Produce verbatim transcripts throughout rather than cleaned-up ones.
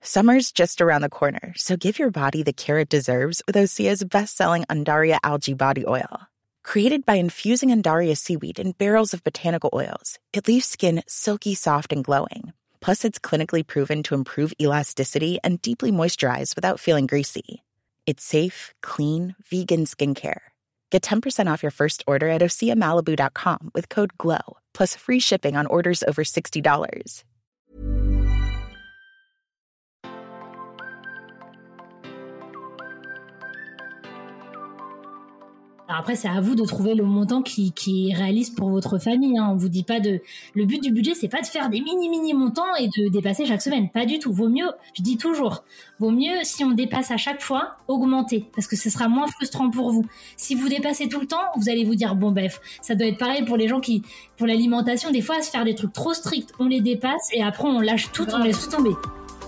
Summer's just around the corner, so give your body the care it deserves with Osea's best-selling Undaria Algae Body Oil. Created by infusing Undaria seaweed in barrels of botanical oils, it leaves skin silky soft and glowing. Plus, it's clinically proven to improve elasticity and deeply moisturize without feeling greasy. It's safe, clean, vegan skincare. Get ten percent off your first order at osea malibu dot com with code GLOW, plus free shipping on orders over sixty dollars. Alors après, c'est à vous de trouver le montant qui, qui est réaliste pour votre famille. Hein. On vous dit pas de. Le but du budget, c'est pas de faire des mini mini montants et de dépasser chaque semaine. Pas du tout. Vaut mieux, je dis toujours, vaut mieux si on dépasse à chaque fois, augmenter, parce que ce sera moins frustrant pour vous. Si vous dépassez tout le temps, vous allez vous dire bon bref, ça doit être pareil pour les gens qui, pour l'alimentation, des fois, se faire des trucs trop stricts, on les dépasse et après on lâche tout, on laisse tout tomber.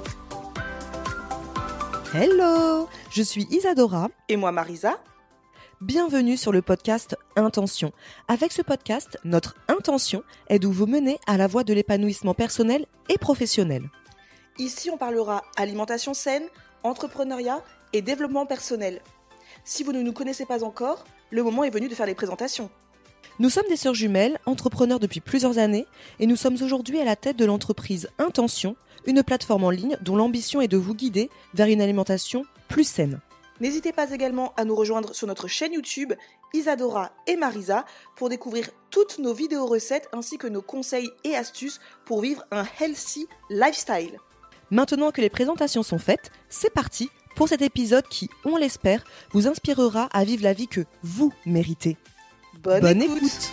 Hello, je suis Isadora. Et moi Marisa. Bienvenue sur le podcast Intention. Avec ce podcast, notre intention est de vous mener à la voie de l'épanouissement personnel et professionnel. Ici, on parlera alimentation saine, entrepreneuriat et développement personnel. Si vous ne nous connaissez pas encore, le moment est venu de faire les présentations. Nous sommes des sœurs jumelles, entrepreneurs depuis plusieurs années, et nous sommes aujourd'hui à la tête de l'entreprise Intention, une plateforme en ligne dont l'ambition est de vous guider vers une alimentation plus saine. N'hésitez pas également à nous rejoindre sur notre chaîne YouTube Isadora et Marisa pour découvrir toutes nos vidéos recettes ainsi que nos conseils et astuces pour vivre un healthy lifestyle. Maintenant que les présentations sont faites, c'est parti pour cet épisode qui, on l'espère, vous inspirera à vivre la vie que vous méritez. Bonne, Bonne écoute. écoute.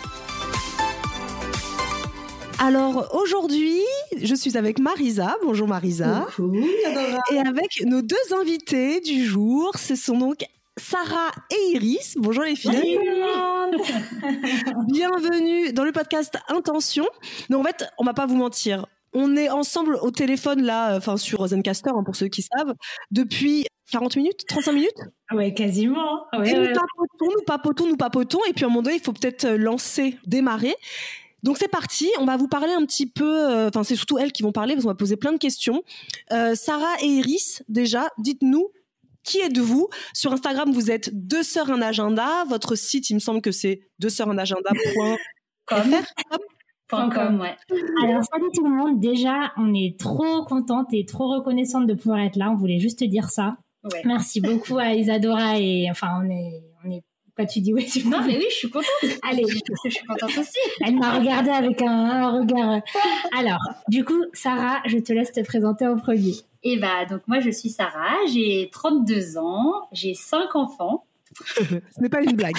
Alors aujourd'hui, je suis avec Marisa. Bonjour Marisa. Coucou, Isadora. Et avec nos deux invités du jour, ce sont donc Sarah et Iris. Bonjour les filles. Bienvenue dans le podcast Intention. Donc en fait, on va pas vous mentir. On est ensemble au téléphone là, enfin sur Zencastr hein, pour ceux qui savent, depuis quarante minutes, trente-cinq minutes. Ouais, quasiment. Ouais, et ouais. nous papotons, nous papotons, nous papotons. Et puis à un moment donné, il faut peut-être lancer, démarrer. Donc c'est parti, on va vous parler un petit peu, enfin euh, c'est surtout elles qui vont parler parce qu'on va poser plein de questions. Euh, Sarah et Iris, déjà, dites-nous, qui êtes-vous ? Sur Instagram, vous êtes deux sœurs un agenda. Votre site, il me semble que c'est deux sœurs un agenda point com. Point com, ouais. Alors salut tout le monde, déjà on est trop contente et trop reconnaissante de pouvoir être là, on voulait juste dire ça. Ouais. Merci beaucoup à Isadora et enfin on est... On est Quoi, tu dis oui, tu Non, mais oui, je suis contente. Allez, je suis contente aussi. Elle m'a regardée avec un, un regard. Alors, du coup, Sarah, je te laisse te présenter en premier. Et bah, donc moi, je suis Sarah, j'ai trente-deux ans, j'ai cinq enfants. Ce n'est pas une blague.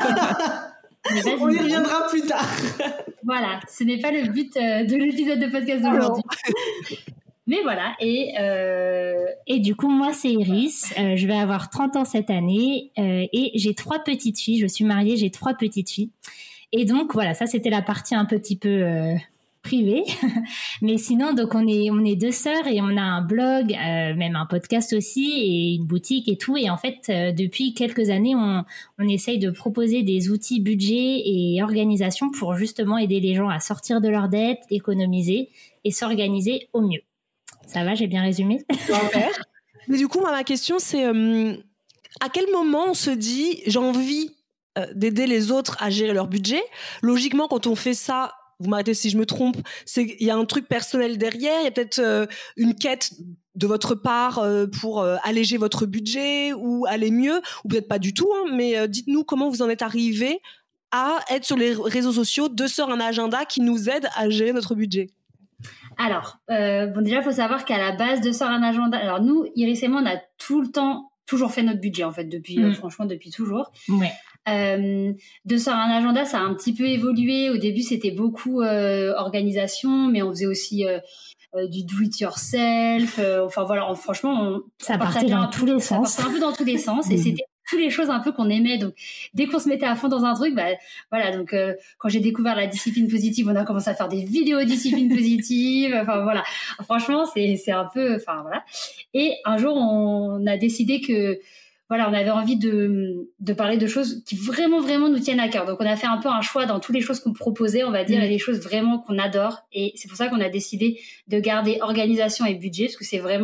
On y reviendra plus tard. Voilà, ce n'est pas le but de l'épisode de podcast d'aujourd'hui. Mais voilà, et, euh... et du coup, moi, c'est Iris. Euh, je vais avoir trente ans cette année euh, et j'ai trois petites filles. Je suis mariée, j'ai trois petites filles. Et donc, voilà, ça, c'était la partie un petit peu euh, privée. Mais sinon, donc, on est, on est deux sœurs et on a un blog, euh, même un podcast aussi et une boutique et tout. Et en fait, euh, depuis quelques années, on, on essaye de proposer des outils budget et organisation pour justement aider les gens à sortir de leurs dettes, économiser et s'organiser au mieux. Ça va, j'ai bien résumé. Mais du coup, moi, ma question, c'est euh, à quel moment on se dit j'ai envie euh, d'aider les autres à gérer leur budget ? Logiquement, quand on fait ça, vous m'arrêtez si je me trompe, c'est qu'il y a un truc personnel derrière, il y a peut-être euh, une quête de votre part euh, pour euh, alléger votre budget ou aller mieux, ou peut-être pas du tout, hein, mais euh, dites-nous comment vous en êtes arrivés à être sur les réseaux sociaux, deux sœurs un agenda qui nous aident à gérer notre budget. Alors, euh, bon, déjà, il faut savoir qu'à la base de Sœurs un agenda, alors nous, Iris et moi, on a tout le temps, toujours fait notre budget, en fait, depuis, mmh. euh, franchement, depuis toujours. Ouais. Euh, de Sœurs un agenda, ça a un petit peu évolué. Au début, c'était beaucoup euh, organisation, mais on faisait aussi euh, euh, du do it yourself. Euh, enfin, voilà, on, franchement, on, ça partait dans tous les sens. Ça partait un peu dans tous les sens, mmh. et c'était toutes les choses un peu qu'on aimait. Donc dès qu'on se mettait à fond dans un truc, bah voilà, donc euh, quand j'ai découvert la discipline positive, on a commencé à faire des vidéos discipline positive, enfin voilà, franchement c'est c'est un peu, enfin voilà. Et un jour on a décidé que voilà, on avait envie de de parler de choses qui vraiment vraiment nous tiennent à cœur. Donc on a fait un peu un choix dans toutes les choses qu'on proposait, on va dire, mmh. et les choses vraiment qu'on adore, et c'est pour ça qu'on a décidé de garder organisation et budget, parce que c'est vraiment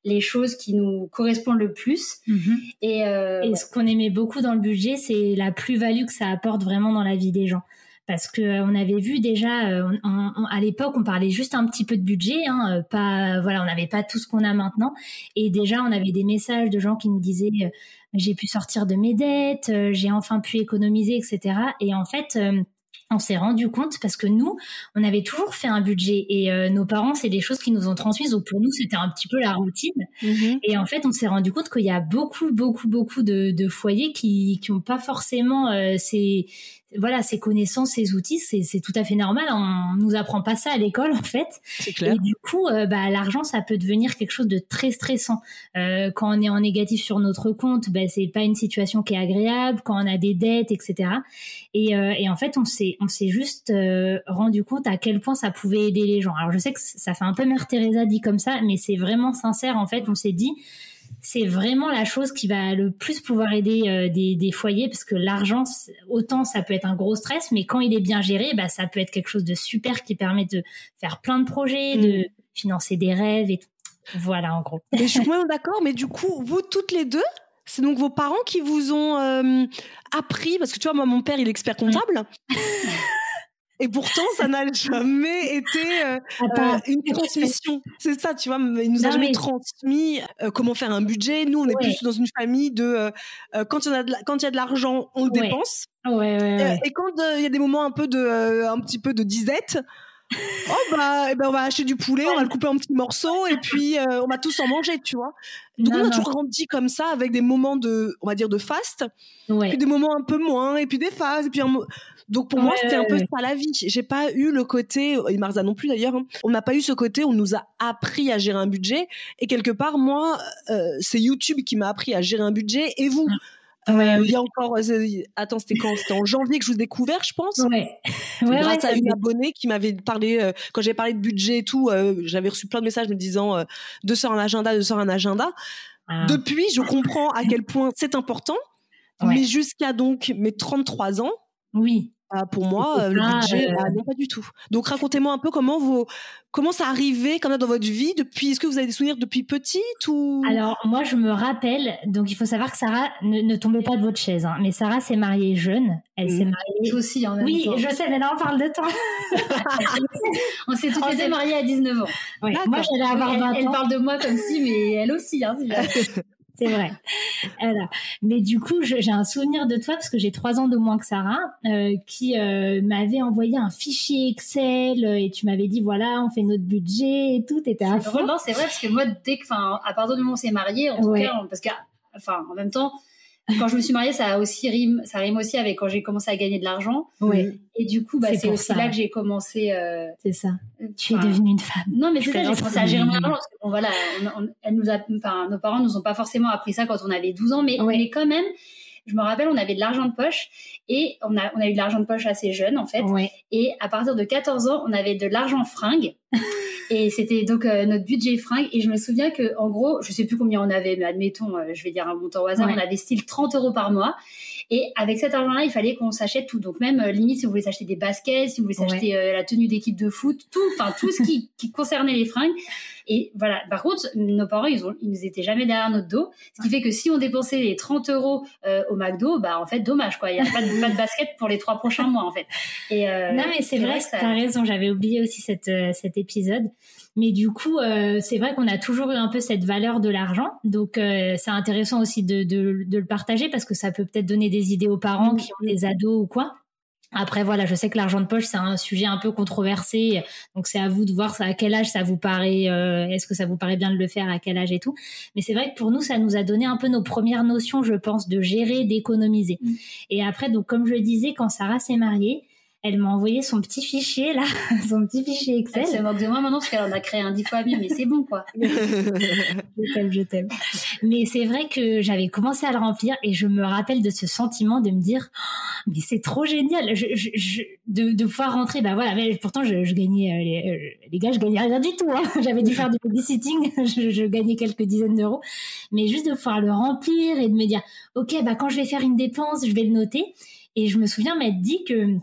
les choses qui nous correspondent le plus. Mm-hmm. Et, euh, et ouais. ce qu'on aimait beaucoup dans le budget, c'est la plus-value que ça apporte vraiment dans la vie des gens. Parce que euh, on avait vu déjà, euh, on, on, à l'époque, on parlait juste un petit peu de budget, hein, euh, pas, voilà, on n'avait pas tout ce qu'on a maintenant. Et déjà, on avait des messages de gens qui nous disaient euh, j'ai pu sortir de mes dettes, euh, j'ai enfin pu économiser, et cetera. Et en fait, euh, on s'est rendu compte parce que nous, on avait toujours fait un budget et euh, nos parents, c'est des choses qu'ils nous ont transmises. Donc pour nous, c'était un petit peu la routine. Mmh. Et en fait, on s'est rendu compte qu'il y a beaucoup, beaucoup, beaucoup de, de foyers qui qui ont pas forcément euh, ces voilà ces connaissances, ces outils. C'est, c'est tout à fait normal. On nous apprend pas ça à l'école en fait. C'est clair. Et du coup, euh, bah l'argent, ça peut devenir quelque chose de très stressant. Euh, quand on est en négatif sur notre compte, bah c'est pas une situation qui est agréable. Quand on a des dettes, et cetera. Et, euh, et en fait, on s'est on s'est juste euh, rendu compte à quel point ça pouvait aider les gens. Alors je sais que ça fait un peu Mère Teresa dit comme ça, mais c'est vraiment sincère. En fait, on s'est dit c'est vraiment la chose qui va le plus pouvoir aider euh, des, des foyers, parce que l'argent, autant ça peut être un gros stress, mais quand il est bien géré, bah ça peut être quelque chose de super qui permet de faire plein de projets, mmh. de financer des rêves et tout. Voilà en gros. Mais je suis complètement d'accord. Mais du coup, vous toutes les deux, c'est donc vos parents qui vous ont euh, appris, parce que tu vois, moi, mon père, il est expert comptable. Mmh. Et pourtant, ça n'a jamais été euh, euh, une transmission. C'est ça, tu vois, il nous a non, jamais mais... transmis euh, comment faire un budget. Nous, on est ouais. plus dans une famille de euh, quand il y a de la, quand il y a de l'argent, on le ouais. dépense. Ouais, ouais, ouais. Et, et quand il euh, y a des moments un peu de, euh, un petit peu de disette, oh bah, eh ben on va acheter du poulet, on va le couper en petits morceaux et puis euh, on va tous en manger, tu vois. Donc non, on a non. toujours grandi comme ça, avec des moments de, on va dire, de faste, ouais. puis des moments un peu moins, et puis des phases, et puis un... donc pour ouais, moi c'était un peu ouais. ça la vie. J'ai pas eu le côté, et Marza non plus d'ailleurs, hein, on n'a pas eu ce côté, on nous a appris à gérer un budget, et quelque part moi, euh, c'est YouTube qui m'a appris à gérer un budget, et vous. Ouais, euh, oui. Il y a encore, euh, attends, c'était quand? C'était en janvier que je vous ai découvert, je pense. Ouais. ouais grâce ouais, à une abonnée qui m'avait parlé, euh, quand j'avais parlé de budget et tout, euh, j'avais reçu plein de messages me disant, euh, deux sœurs un agenda, deux sœurs un agenda. Ah. Depuis, je comprends à quel point c'est important, ouais. mais jusqu'à donc mes trente-trois ans. Oui. Euh, pour moi, euh, le budget, euh... ah, non, pas du tout. Donc, racontez-moi un peu comment vous, comment ça arrivait, comme ça, dans votre vie, depuis, est-ce que vous avez des souvenirs depuis petite ou? Alors, moi, je me rappelle, donc il faut savoir que Sarah, ne, ne tombez pas de votre chaise, hein, mais Sarah s'est mariée jeune. Elle mmh. s'est mariée. Toi aussi, en même oui, temps. Oui, je sais, mais là, on parle de toi. On s'est toutes les deux mariées à dix-neuf ans. Ouais. Moi, j'allais avoir vingt elle, ans. Elle parle de moi comme si, mais elle aussi, hein. C'est vrai. Voilà. Mais du coup, je, j'ai un souvenir de toi parce que j'ai trois ans de moins que Sarah, euh, qui euh, m'avait envoyé un fichier Excel euh, et tu m'avais dit voilà, on fait notre budget et tout. T'étais à fond. Non, c'est vrai parce que moi, dès que, enfin, à partir du moment où on s'est mariés, en ouais. tout cas, parce que, enfin, en même temps, quand je me suis mariée, ça a aussi rime, ça rime aussi avec quand j'ai commencé à gagner de l'argent. Ouais. Et du coup, bah, c'est, c'est aussi ça. là que j'ai commencé. Euh, c'est ça. Tu es devenue une femme. Non, mais c'est ça, j'ai commencé à gérer mon argent parce que bon, voilà, on, on, elle nous a, enfin, nos parents nous ont pas forcément appris ça quand on avait douze ans, mais, ouais. mais quand même, je me rappelle, on avait de l'argent de poche et on a, on a eu de l'argent de poche assez jeune, en fait. Ouais. Et à partir de quatorze ans, on avait de l'argent fringue. Et c'était donc euh, notre budget fringue. Et je me souviens que, en gros, je sais plus combien on avait, mais admettons, euh, je vais dire un montant au hasard, ouais. on avait style trente euros par mois. Et avec cet argent-là, il fallait qu'on s'achète tout. Donc même, euh, limite, si vous voulez s'acheter des baskets, si vous voulez s'acheter ouais. euh, la tenue d'équipe de foot, tout, enfin, tout ce qui, qui concernait les fringues. Et voilà. Par contre, nos parents, ils ont, ils nous étaient jamais derrière notre dos. Ce qui fait que si on dépensait les trente euros euh, au McDo, bah, en fait, dommage, quoi. Il y a pas de, pas de basket pour les trois prochains mois, en fait. Et, euh, non, mais c'est, c'est vrai, vrai que ça... t'as raison. J'avais oublié aussi cette, euh, cet épisode. Mais du coup, euh, c'est vrai qu'on a toujours eu un peu cette valeur de l'argent. Donc, euh, c'est intéressant aussi de, de, de le partager parce que ça peut peut-être donner des idées aux parents mmh. qui ont des ados ou quoi. Après, voilà, je sais que l'argent de poche, c'est un sujet un peu controversé. Donc, c'est à vous de voir à quel âge ça vous paraît, euh, est-ce que ça vous paraît bien de le faire, à quel âge et tout. Mais c'est vrai que pour nous, ça nous a donné un peu nos premières notions, je pense, de gérer, d'économiser. Mmh. Et après, donc, comme je le disais, quand Sarah s'est mariée, elle m'a envoyé son petit fichier, là, son petit fichier Excel. Elle se moque de moi maintenant parce qu'elle en a créé un dix fois mieux, mais c'est bon, quoi. Je t'aime, je t'aime. Mais c'est vrai que j'avais commencé à le remplir et je me rappelle de ce sentiment de me dire, oh, mais c'est trop génial, je, je, je, de, de pouvoir rentrer. Bah voilà, mais pourtant, je, je gagnais, euh, les, euh, les gars, je gagnais rien du tout, hein. J'avais dû faire du babysitting, je, je gagnais quelques dizaines d'euros. Mais juste de pouvoir le remplir et de me dire, OK, bah quand je vais faire une dépense, je vais le noter. Et je me souviens m'être dit que,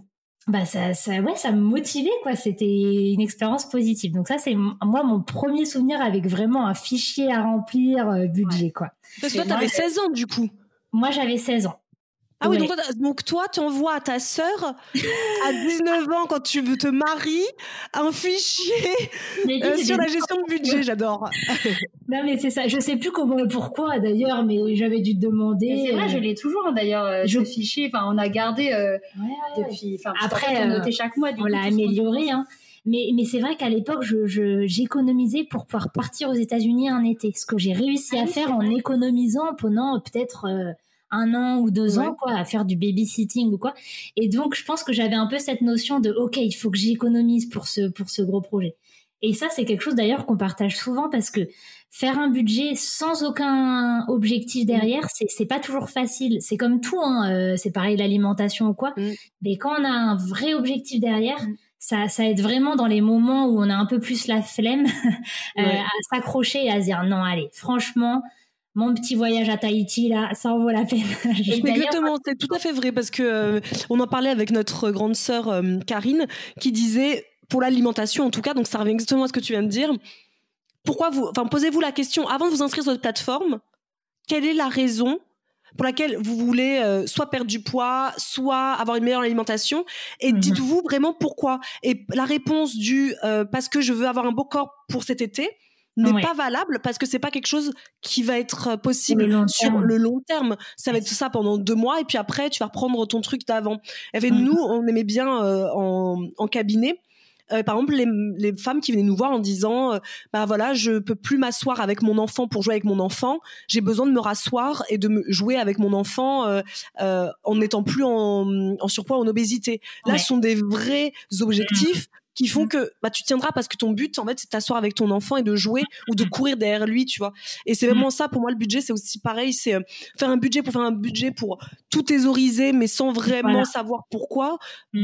Bah ça, ça, ouais, ça me motivait quoi. C'était une expérience positive. Donc ça, c'est moi mon premier souvenir avec vraiment un fichier à remplir euh, budget ouais. quoi. Parce que toi, t'avais seize ans du coup. Moi, j'avais seize ans. Ah oui, ouais. donc, donc toi, tu envoies à ta sœur à dix-neuf ans quand tu te maries un fichier euh, sur la gestion de budget. J'adore. Non mais c'est ça. Je sais plus comment, pourquoi d'ailleurs, mais j'avais dû te demander. Mais c'est vrai, je l'ai toujours d'ailleurs euh, je... ce fichier. Enfin, on a gardé euh, ouais, depuis. Enfin, après, on notait chaque mois. On l'a amélioré, hein. Mais, mais c'est vrai qu'à l'époque, je, je, j'économisais pour pouvoir partir aux États-Unis un été. Ce que j'ai réussi ah, à oui, faire en économisant pendant peut-être euh, un an ou deux ouais. ans, quoi, à faire du babysitting ou quoi. Et donc, je pense que j'avais un peu cette notion de, OK, il faut que j'économise pour ce, pour ce gros projet. Et ça, c'est quelque chose d'ailleurs qu'on partage souvent parce que faire un budget sans aucun objectif derrière, c'est, c'est pas toujours facile. C'est comme tout, hein. Euh, c'est pareil l'alimentation ou quoi. Mm. Mais quand on a un vrai objectif derrière, mm. ça, ça aide vraiment dans les moments où on a un peu plus la flemme euh, ouais. à s'accrocher et à se dire non, allez, franchement, mon petit voyage à Tahiti, là, ça en vaut la peine. Exactement, c'est tout à fait vrai parce que euh, on en parlait avec notre grande sœur euh, Karine qui disait, pour l'alimentation en tout cas, donc ça revient exactement à ce que tu viens de dire, pourquoi vous, enfin, posez-vous la question, avant de vous inscrire sur votre plateforme, quelle est la raison pour laquelle vous voulez euh, soit perdre du poids, soit avoir une meilleure alimentation, et mm-hmm. dites-vous vraiment pourquoi. Et la réponse du euh, parce que je veux avoir un beau corps pour cet été n'est ouais. pas valable parce que c'est pas quelque chose qui va être possible le sur le long terme. Ça va être ça pendant deux mois et puis après tu vas reprendre ton truc d'avant. Et fait, mm-hmm. nous, on aimait bien euh, en, en cabinet. Euh, par exemple, les, les femmes qui venaient nous voir en disant euh, bah voilà, je peux plus m'asseoir avec mon enfant pour jouer avec mon enfant. J'ai besoin de me rasseoir et de me jouer avec mon enfant euh, euh, en n'étant plus en, en surpoids ou en obésité. Là, ouais. ce sont des vrais objectifs qui font que bah tu tiendras parce que ton but en fait c'est de t'asseoir avec ton enfant et de jouer ou de courir derrière lui, tu vois. Et c'est vraiment ça pour moi le budget, c'est aussi pareil, c'est euh, faire un budget pour faire un budget pour tout thésauriser mais sans vraiment voilà. savoir pourquoi.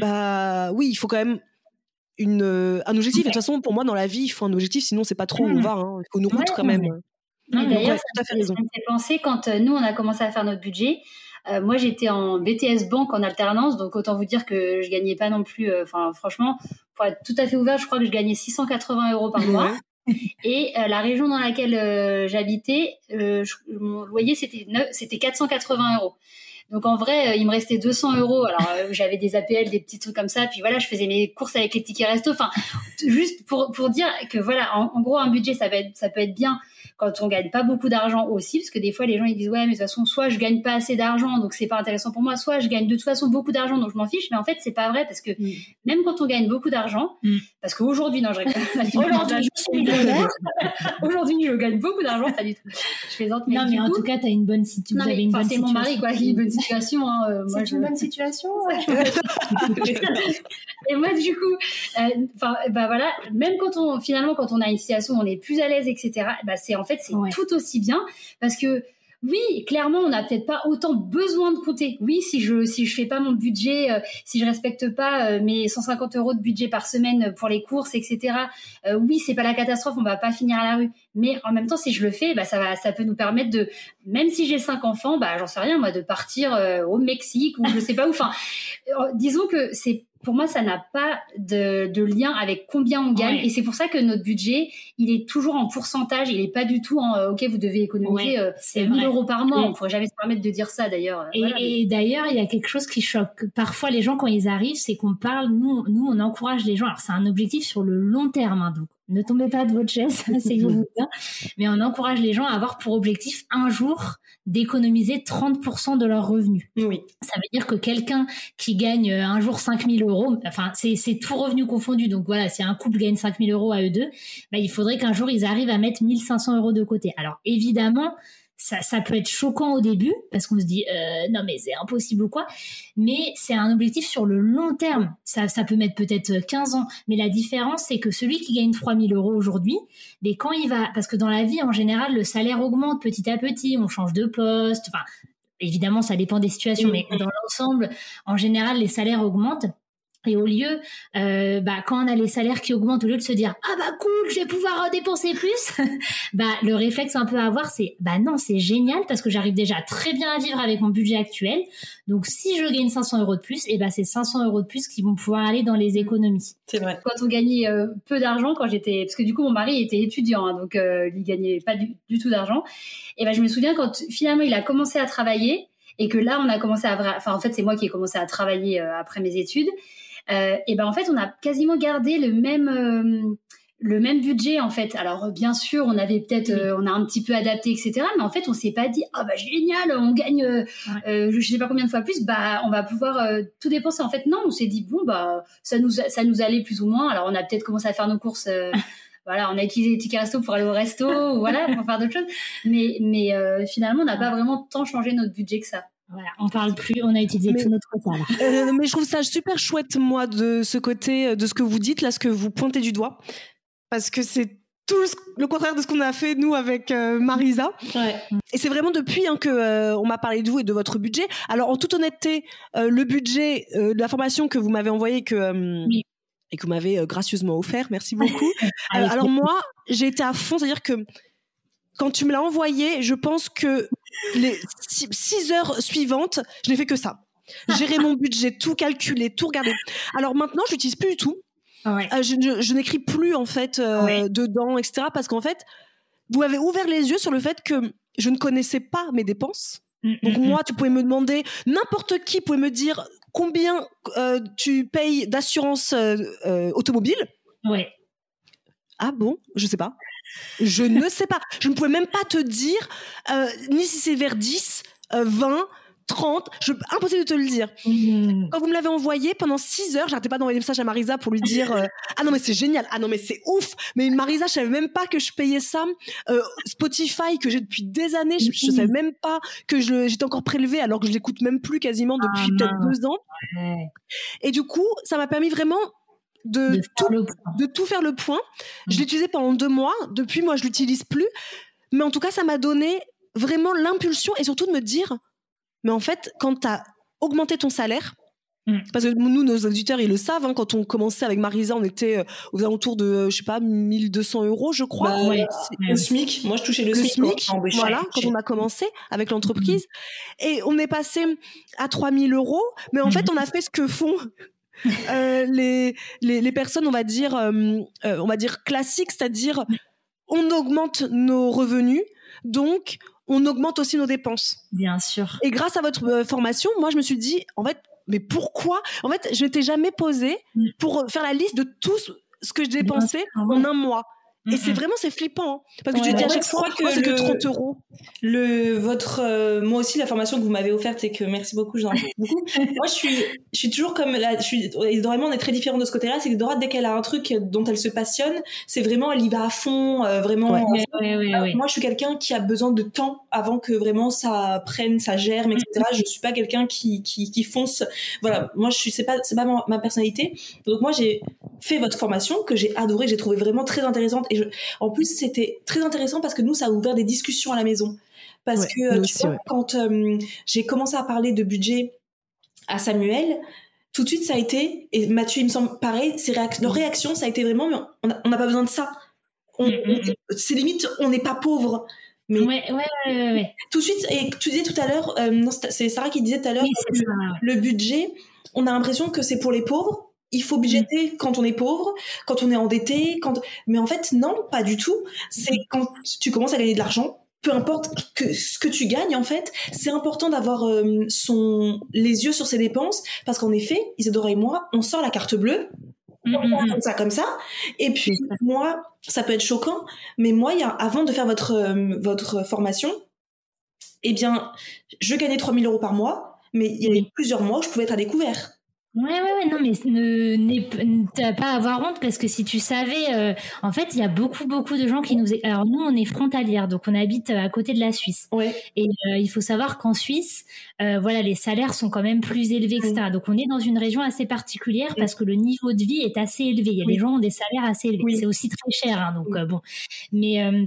Bah oui, il faut quand même une euh, un objectif. Okay. Et de toute façon pour moi dans la vie, il faut un objectif sinon c'est pas trop où on va hein. Il faut une route ouais, quand même. Ouais. Non, donc, d'ailleurs, ouais, ça, ça me fait penser quand euh, nous on a commencé à faire notre budget. Euh, moi, j'étais en B T S banque en alternance, donc autant vous dire que je gagnais pas non plus. Enfin, euh, franchement, pour être tout à fait ouvert, je crois que je gagnais six cent quatre-vingts euros par mois. Et euh, la région dans laquelle euh, j'habitais, euh, je, mon loyer c'était neuf, c'était quatre cent quatre-vingts euros. Donc en vrai, euh, il me restait deux cents euros. Alors euh, j'avais des A P L, des petits trucs comme ça. Puis voilà, je faisais mes courses avec les tickets resto. Enfin, juste pour pour dire que voilà, en, en gros, un budget, ça peut être ça peut être bien quand on gagne pas beaucoup d'argent aussi, parce que des fois les gens ils disent ouais, mais de toute façon, soit je gagne pas assez d'argent, donc c'est pas intéressant pour moi, soit je gagne de toute façon beaucoup d'argent, donc je m'en fiche. Mais en fait, c'est pas vrai parce que mm. même quand on gagne beaucoup d'argent, mm. parce qu'aujourd'hui, non, je réponds. Aujourd'hui, je suis millionnaire. Aujourd'hui, je gagne beaucoup d'argent, pas du tout. Je plaisante, mais non, mais coup, en tout cas, t'as une bonne situation. Non, mais enfin, c'est mon mari quoi, qui a une bonne situation. Hein, euh, moi, c'est je... une bonne situation. Ouais. Et moi, du coup, enfin, euh, bah voilà, même quand on finalement quand on a une situation où on est plus à l'aise, et cetera. Bah c'est en fait c'est ouais. tout aussi bien parce que oui, clairement, on n'a peut-être pas autant besoin de compter. Oui, si je si je fais pas mon budget, euh, si je respecte pas euh, mes cent cinquante euros de budget par semaine pour les courses, et cetera. Euh, oui, c'est pas la catastrophe, on va pas finir à la rue. Mais en même temps, si je le fais, bah ça va, ça peut nous permettre de, même si j'ai cinq enfants, bah j'en sais rien moi, de partir euh, au Mexique ou je sais pas où. Enfin, euh, disons que c'est pour moi, ça n'a pas de, de lien avec combien on gagne. Ouais. Et c'est pour ça que notre budget, il est toujours en pourcentage. Il est pas du tout en, euh, OK, vous devez économiser ouais, euh, mille euros par mois. Ouais. On pourrait jamais se permettre de dire ça, d'ailleurs. Et, voilà. Et d'ailleurs, il y a quelque chose qui choque parfois les gens quand ils arrivent, c'est qu'on parle, nous, nous, on encourage les gens. Alors, c'est un objectif sur le long terme, hein, donc ne tombez pas de votre chaise, c'est vous bien. Mais on encourage les gens à avoir pour objectif un jour d'économiser trente pour cent de leurs revenus. Oui. Ça veut dire que quelqu'un qui gagne un jour cinq mille euros, enfin, c'est, c'est tout revenu confondu. Donc voilà, si un couple gagne cinq mille euros à eux deux, bah, il faudrait qu'un jour ils arrivent à mettre mille cinq cents euros de côté. Alors évidemment, ça, ça peut être choquant au début parce qu'on se dit euh, non mais c'est impossible ou quoi, mais c'est un objectif sur le long terme. Ça, ça peut mettre peut-être quinze ans, mais la différence c'est que celui qui gagne trois mille euros aujourd'hui, mais quand il va, parce que dans la vie en général le salaire augmente petit à petit, on change de poste, enfin évidemment ça dépend des situations, mais dans l'ensemble en général les salaires augmentent. Et au lieu, euh, bah, quand on a les salaires qui augmentent, au lieu de se dire « Ah bah cool, je vais pouvoir euh, dépenser plus », bah, le réflexe un peu à avoir, c'est « Bah non, c'est génial parce que j'arrive déjà très bien à vivre avec mon budget actuel. Donc si je gagne cinq cents euros de plus, et bah, c'est cinq cents euros de plus qui vont pouvoir aller dans les économies. » C'est vrai. Quand on gagnait euh, peu d'argent, quand j'étais... Parce que du coup, mon mari était étudiant, hein, donc euh, il gagnait pas du, du tout d'argent. Et bah, je me souviens quand finalement il a commencé à travailler et que là, on a commencé à... Enfin, en fait, c'est moi qui ai commencé à travailler euh, après mes études. Euh, et ben en fait on a quasiment gardé le même euh, le même budget en fait. Alors bien sûr on avait peut-être euh, on a un petit peu adapté etc, mais en fait on s'est pas dit ah oh, bah génial on gagne euh, euh, je sais pas combien de fois plus, bah on va pouvoir euh, tout dépenser. En fait non, on s'est dit bon bah ça nous ça nous allait plus ou moins. Alors on a peut-être commencé à faire nos courses euh, voilà, on a utilisé les tickets resto pour aller au resto ou voilà pour faire d'autres choses, mais mais euh, finalement on n'a pas vraiment tant changé notre budget que ça. Voilà, on parle plus, on a utilisé mais, tout notre quota là. Euh, mais je trouve ça super chouette, moi, de ce côté, de ce que vous dites, là, ce que vous pointez du doigt. Parce que c'est tout le contraire de ce qu'on a fait, nous, avec euh, Marisa. Ouais. Et c'est vraiment depuis hein, qu'on euh, m'a parlé de vous et de votre budget. Alors, en toute honnêteté, euh, le budget euh, de la formation que vous m'avez envoyée, que... Euh, oui. et que vous m'avez euh, gracieusement offert, merci beaucoup. euh, alors moi, j'ai été à fond, c'est-à-dire que quand tu me l'as envoyé, je pense que les six, six heures suivantes, je n'ai fait que ça. Gérer mon budget, tout calculer, tout regarder. Alors maintenant, je l'utilise plus du tout. Ouais. Euh, je, je, je n'écris plus en fait euh, ouais. dedans, et cetera. Parce qu'en fait, vous m'avez ouvert les yeux sur le fait que je ne connaissais pas mes dépenses. Mm-hmm. Donc moi, tu pouvais me demander, n'importe qui pouvait me dire combien euh, tu payes d'assurance euh, euh, automobile. Ouais. Ah bon, je sais pas. Je ne sais pas. Je ne pouvais même pas te dire euh, ni si c'est vers dix, euh, vingt, trente. Je, impossible de te le dire. Mmh. Quand vous me l'avez envoyé pendant six heures, j'arrêtais pas d'envoyer des messages à Marisa pour lui dire euh, ah non mais c'est génial, ah non mais c'est ouf. Mais Marisa, je savais même pas que je payais ça. Euh, Spotify que j'ai depuis des années, je, je savais même pas que je, j'étais encore prélevée alors que je l'écoute même plus quasiment depuis ah, peut-être deux ans. Ouais. Et du coup, ça m'a permis vraiment De, de, tout, de tout faire le point. Mmh. Je l'ai utilisé pendant deux mois. Depuis, moi, je l'utilise plus. Mais en tout cas, ça m'a donné vraiment l'impulsion et surtout de me dire, mais en fait, quand tu as augmenté ton salaire, mmh. parce que nous, nos auditeurs, ils le savent, hein, quand on commençait avec Marisa, on était aux alentours de, je sais pas, mille deux cents euros, je crois. Bah, ouais. Le SMIC. Moi, je touchais le, le SMIC. SMIC, quand, voilà, quand on a commencé avec l'entreprise. Mmh. Et on est passé à trois mille euros. Mais en mmh. fait, on a fait ce que font... euh, les, les les personnes on va dire euh, euh, on va dire classiques, c'est-à-dire on augmente nos revenus donc on augmente aussi nos dépenses. Bien sûr. Et grâce à votre euh, formation, moi je me suis dit en fait mais pourquoi en fait je m'étais jamais posée pour faire la liste de tout ce que je dépensais en un mois. Et c'est vraiment, c'est flippant, hein, parce que ouais, tu dis à chaque fois que c'est que trente euros. Le, votre, euh, moi aussi, la formation que vous m'avez offerte, c'est que merci beaucoup, je vous en remercie beaucoup. Moi, je suis, je suis toujours comme là, je suis, vraiment, on est très différents de ce côté-là, c'est que Dora, dès qu'elle a un truc dont elle se passionne, c'est vraiment, elle y va à fond, euh, vraiment. Ouais, ouais, ouais, ouais, Alors, ouais. Moi, je suis quelqu'un qui a besoin de temps avant que vraiment ça prenne, ça germe, et cetera. Je suis pas quelqu'un qui, qui, qui fonce. Voilà. Moi, je suis, c'est pas, c'est pas ma, ma personnalité. Donc, moi, j'ai fait votre formation que j'ai adorée, que j'ai trouvé vraiment très intéressante. Et je, en plus, c'était très intéressant parce que nous, ça a ouvert des discussions à la maison. Parce ouais, que, tu aussi, vois, ouais. quand euh, j'ai commencé à parler de budget à Samuel, tout de suite, ça a été, et Mathieu, il me semble pareil, ses réac- leur réaction, ça a été vraiment, mais on n'a pas besoin de ça. On, mm-hmm. on, c'est limite, on n'est pas pauvre. Mais ouais, ouais, ouais, ouais. Tout de suite, et tu disais tout à l'heure, euh, non, c'est Sarah qui disait tout à l'heure, oui, que le budget, on a l'impression que c'est pour les pauvres. Il faut budgéter mmh. quand on est pauvre, quand on est endetté, quand... mais en fait, non, pas du tout. C'est quand tu commences à gagner de l'argent, peu importe que, ce que tu gagnes, en fait, c'est important d'avoir euh, son... les yeux sur ses dépenses, parce qu'en effet, Isadora et moi, on sort la carte bleue, mmh. on fait ça comme ça, et puis mmh. moi, ça peut être choquant, mais moi, il y a, avant de faire votre, euh, votre formation, eh bien, je gagnais trois mille euros par mois, mais il y avait oui. plusieurs mois où je pouvais être à découvert. Ouais, ouais, ouais, non, mais ne, ne, t'as pas à avoir honte parce que si tu savais, euh, en fait, il y a beaucoup, beaucoup de gens qui nous. Alors, nous, on est frontalière, donc on habite à côté de la Suisse. Ouais. Et euh, il faut savoir qu'en Suisse, euh, voilà, les salaires sont quand même plus élevés, et cetera. Oui. Donc, on est dans une région assez particulière parce que le niveau de vie est assez élevé. Il y a oui. des gens qui ont des salaires assez élevés. Oui. C'est aussi très cher, hein, donc oui. euh, bon. Mais. Euh,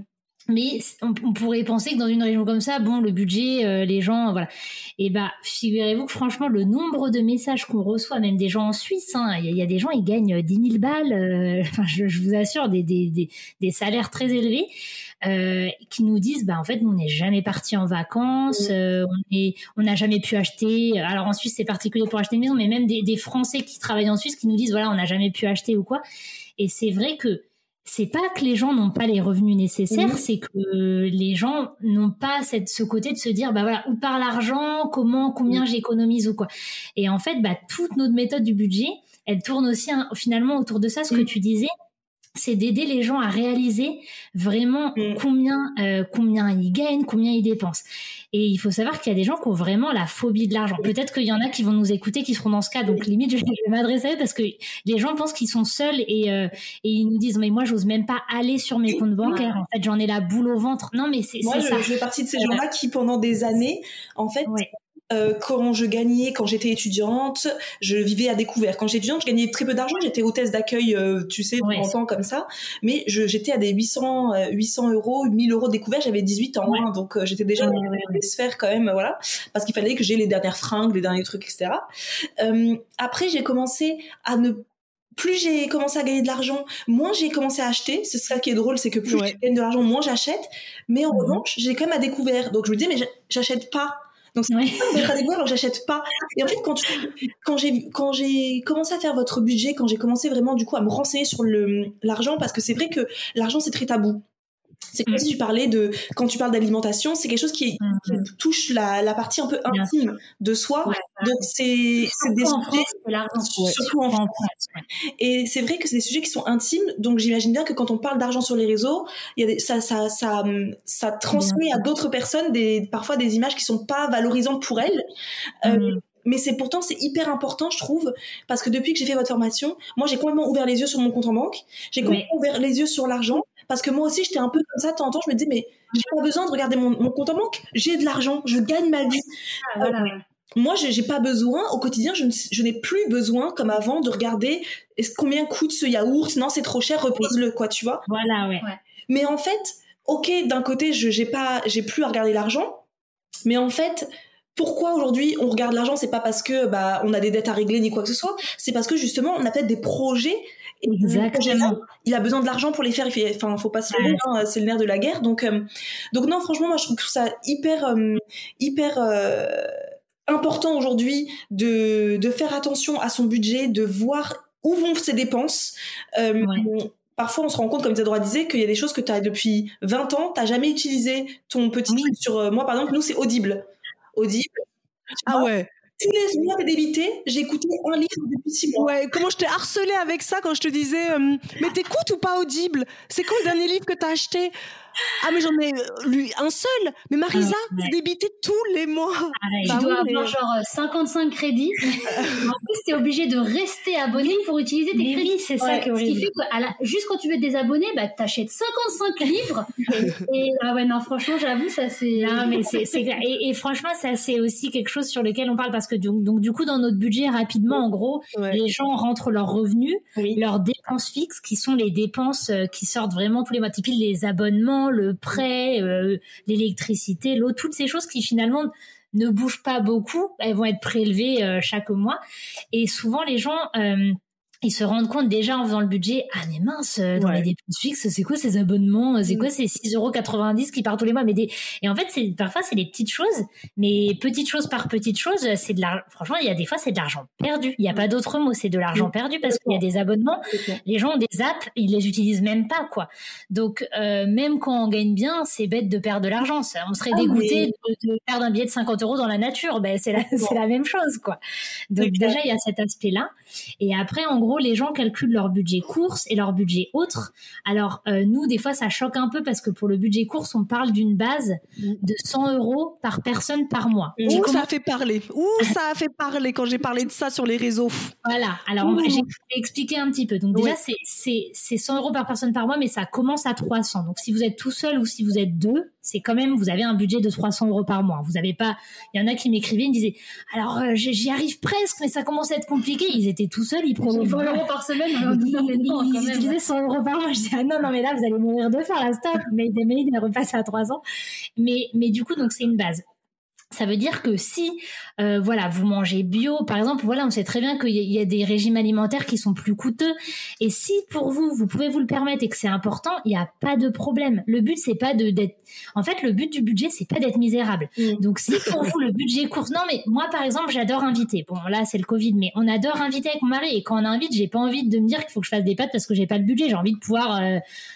Mais on, on pourrait penser que dans une région comme ça, bon, le budget, euh, les gens, voilà. Et bah, figurez-vous que franchement, le nombre de messages qu'on reçoit, même des gens en Suisse, hein, il y, y a des gens, ils gagnent dix mille balles, euh, enfin, je, je vous assure, des, des, des, des salaires très élevés, euh, qui nous disent, bah, en fait, nous, on n'est jamais partis en vacances, euh, on est, on n'a jamais pu acheter. Alors, en Suisse, c'est particulier pour acheter une maison, mais même des, des Français qui travaillent en Suisse qui nous disent, voilà, on n'a jamais pu acheter ou quoi. Et c'est vrai que c'est pas que les gens n'ont pas les revenus nécessaires, mmh. c'est que les gens n'ont pas cette, ce côté de se dire, bah voilà, où part l'argent, comment, combien mmh. j'économise ou quoi. Et en fait, bah, toute notre méthode du budget, elle tourne aussi hein, finalement autour de ça, ce mmh. que tu disais, c'est d'aider les gens à réaliser vraiment mmh. combien, euh, combien ils gagnent, combien ils dépensent. Et il faut savoir qu'il y a des gens qui ont vraiment la phobie de l'argent. Peut-être qu'il y en a qui vont nous écouter, qui seront dans ce cas. Donc, limite, je vais m'adresser à eux parce que les gens pensent qu'ils sont seuls et, euh, et ils nous disent, mais moi, j'ose même pas aller sur mes comptes bancaires. En fait, j'en ai la boule au ventre. Non, mais c'est, moi, c'est je, ça. Moi, je fais partie de ces gens-là qui, pendant des années, en fait, ouais. Euh, quand je gagnais, quand j'étais étudiante, je vivais à découvert. Quand j'étais étudiante, je gagnais très peu d'argent. J'étais hôtesse d'accueil, euh, tu sais, ouais. longtemps comme ça. Mais je, j'étais à des huit cents, euh, huit cents euros, mille euros de découvert. J'avais dix-huit ans, ouais. hein, donc euh, j'étais déjà ouais, dans ouais, les ouais. sphères quand même, voilà. Parce qu'il fallait que j'ai les dernières fringues, les derniers trucs, et cetera. Euh, après, j'ai commencé à ne plus j'ai commencé à gagner de l'argent, moins j'ai commencé à acheter. C'est ça qui est drôle, c'est que plus ouais. je gagne de l'argent, moins j'achète. Mais en mmh. revanche, j'ai quand même à découvert. Donc je me dis, mais j'achète pas. Donc c'est ouais. d'être à découvert, alors j'achète pas. Et en fait, quand, tu, quand, j'ai, quand j'ai commencé à faire votre budget, quand j'ai commencé vraiment du coup à me renseigner sur le, l'argent, parce que c'est vrai que l'argent c'est très tabou. C'est comme mmh. si tu parlais de, quand tu parles d'alimentation, c'est quelque chose qui, mmh. qui touche la, la partie un peu intime de soi. Ouais, donc c'est, c'est des sujets, ouais, surtout en France. Ouais. Et c'est vrai que c'est des sujets qui sont intimes. Donc j'imagine bien que quand on parle d'argent sur les réseaux, il y a des, ça, ça, ça, ça transmet bien. à d'autres personnes des, parfois des images qui sont pas valorisantes pour elles. Mmh. Euh, Mais c'est pourtant, c'est hyper important, je trouve, parce que depuis que j'ai fait votre formation, moi, j'ai complètement ouvert les yeux sur mon compte en banque. J'ai complètement ouais. ouvert les yeux sur l'argent, parce que moi aussi, j'étais un peu comme ça. De temps en temps, je me disais, mais j'ai pas besoin de regarder mon, mon compte en banque. J'ai de l'argent, je gagne ma vie. Ah, voilà. euh, moi, j'ai, j'ai pas besoin, au quotidien, je, ne, je n'ai plus besoin, comme avant, de regarder est-ce, combien coûte ce yaourt. Non, c'est trop cher, repose-le, quoi, tu vois. Voilà, ouais. ouais. Mais en fait, ok, d'un côté, je, j'ai pas, j'ai plus à regarder l'argent, mais en fait, pourquoi aujourd'hui on regarde l'argent? C'est pas parce que bah on a des dettes à régler ni quoi que ce soit, c'est parce que justement on a peut-être des projets. Exactement. Il a besoin de l'argent pour les faire. Enfin, faut pas se leurrer, hein, c'est le nerf de la guerre. Donc, euh, donc non, franchement, moi je trouve ça hyper, euh, hyper euh, important aujourd'hui de de faire attention à son budget, de voir où vont ses dépenses. Euh, ouais. Parfois, on se rend compte, comme Isadora disait, qu'il y a des choses que tu as depuis vingt ans, t'as jamais utilisé ton petit truc sur euh, moi, par exemple, nous c'est Audible. Audible. Ah vois, ouais. Tous les mois t'es débité, j'ai écouté un livre depuis six mois. Ouais, comment je t'ai harcelé avec ça quand je te disais euh, mais t'écoutes ou pas Audible? C'est quoi le dernier livre que t'as acheté? Ah mais j'en ai lu un seul. Mais Marisa, ah, ouais. t'es débité tous les mois. Ah, ouais, bah, je dois oui, avoir mais... genre cinquante-cinq crédits. En plus, t'es obligé de rester abonné pour utiliser tes mais crédits. Oui, c'est ça ouais, qui est horrible. Ce qui fait que la... juste quand tu veux te désabonner, bah t'achètes cinquante-cinq livres. Et ah ouais non, franchement, j'avoue, ça c'est. Non mais c'est, c'est clair. Et, et franchement, ça c'est aussi quelque chose sur lequel on parle parce que donc, donc du coup dans notre budget rapidement, en gros, ouais. les gens rentrent leurs revenus, oui. leurs dépenses fixes, qui sont les dépenses qui sortent vraiment tous les mois, typiques les abonnements, le prêt, euh, l'électricité, l'eau, toutes ces choses qui finalement ne bougent pas beaucoup, elles vont être prélevées euh, chaque mois. Et souvent les gens euh, ils se rendent compte déjà en faisant le budget, ah mais mince, dans ouais. les dépenses fixes, c'est quoi ces abonnements, c'est quoi ces six euros quatre-vingt-dix qui partent tous les mois, mais des... et en fait c'est parfois c'est des petites choses, mais petites choses par petites choses, c'est de l'argent. Franchement, il y a des fois c'est de l'argent perdu. Il y a pas d'autre mot, c'est de l'argent perdu parce qu'il y a des abonnements, les gens ont des apps, ils les utilisent même pas quoi. Donc euh, même quand on gagne bien, c'est bête de perdre de l'argent. Ça, on serait ah, dégoûté mais... de, de perdre un billet de cinquante euros dans la nature. Ben c'est la, c'est la même chose quoi. Donc c'est déjà il y a cet aspect-là. Et après en gros les gens calculent leur budget course et leur budget autre. Alors euh, nous des fois ça choque un peu parce que pour le budget course on parle d'une base de cent euros par personne par mois. Ouh, comment... ça a fait parler. Ouh, ça a fait parler quand j'ai parlé de ça sur les réseaux. Voilà. Alors on va, j'ai expliqué un petit peu. Donc déjà oui. c'est c'est c'est cent euros par personne par mois, mais ça commence à trois cents. Donc si vous êtes tout seul ou si vous êtes deux, c'est quand même, vous avez un budget de trois cents euros par mois. Vous avez pas, il y en a qui m'écrivaient, ils me disaient, alors euh, j'y arrive presque, mais ça commence à être compliqué. Ils étaient tout seuls, ils prenaient vingt euros par semaine. Ils, ils, ils utilisaient cent euros par mois. Je disais, ah non, non, mais là, vous allez mourir de faim, là, stop. Mais des mails, ils repassent à trois cents. Mais, mais du coup, donc c'est une base. Ça veut dire que si, euh, voilà, vous mangez bio, par exemple, voilà, on sait très bien qu'il y a, il y a des régimes alimentaires qui sont plus coûteux. Et si pour vous, vous pouvez vous le permettre et que c'est important, il n'y a pas de problème. Le but, c'est pas de d'être. En fait, le but du budget, c'est pas d'être misérable. Mmh. Donc, si pour vous le budget court, non, mais moi, par exemple, j'adore inviter. Bon, là, c'est le Covid, mais on adore inviter avec mon mari. Et quand on invite, j'ai pas envie de me dire qu'il faut que je fasse des pâtes parce que j'ai pas le budget. J'ai envie de pouvoir. Euh,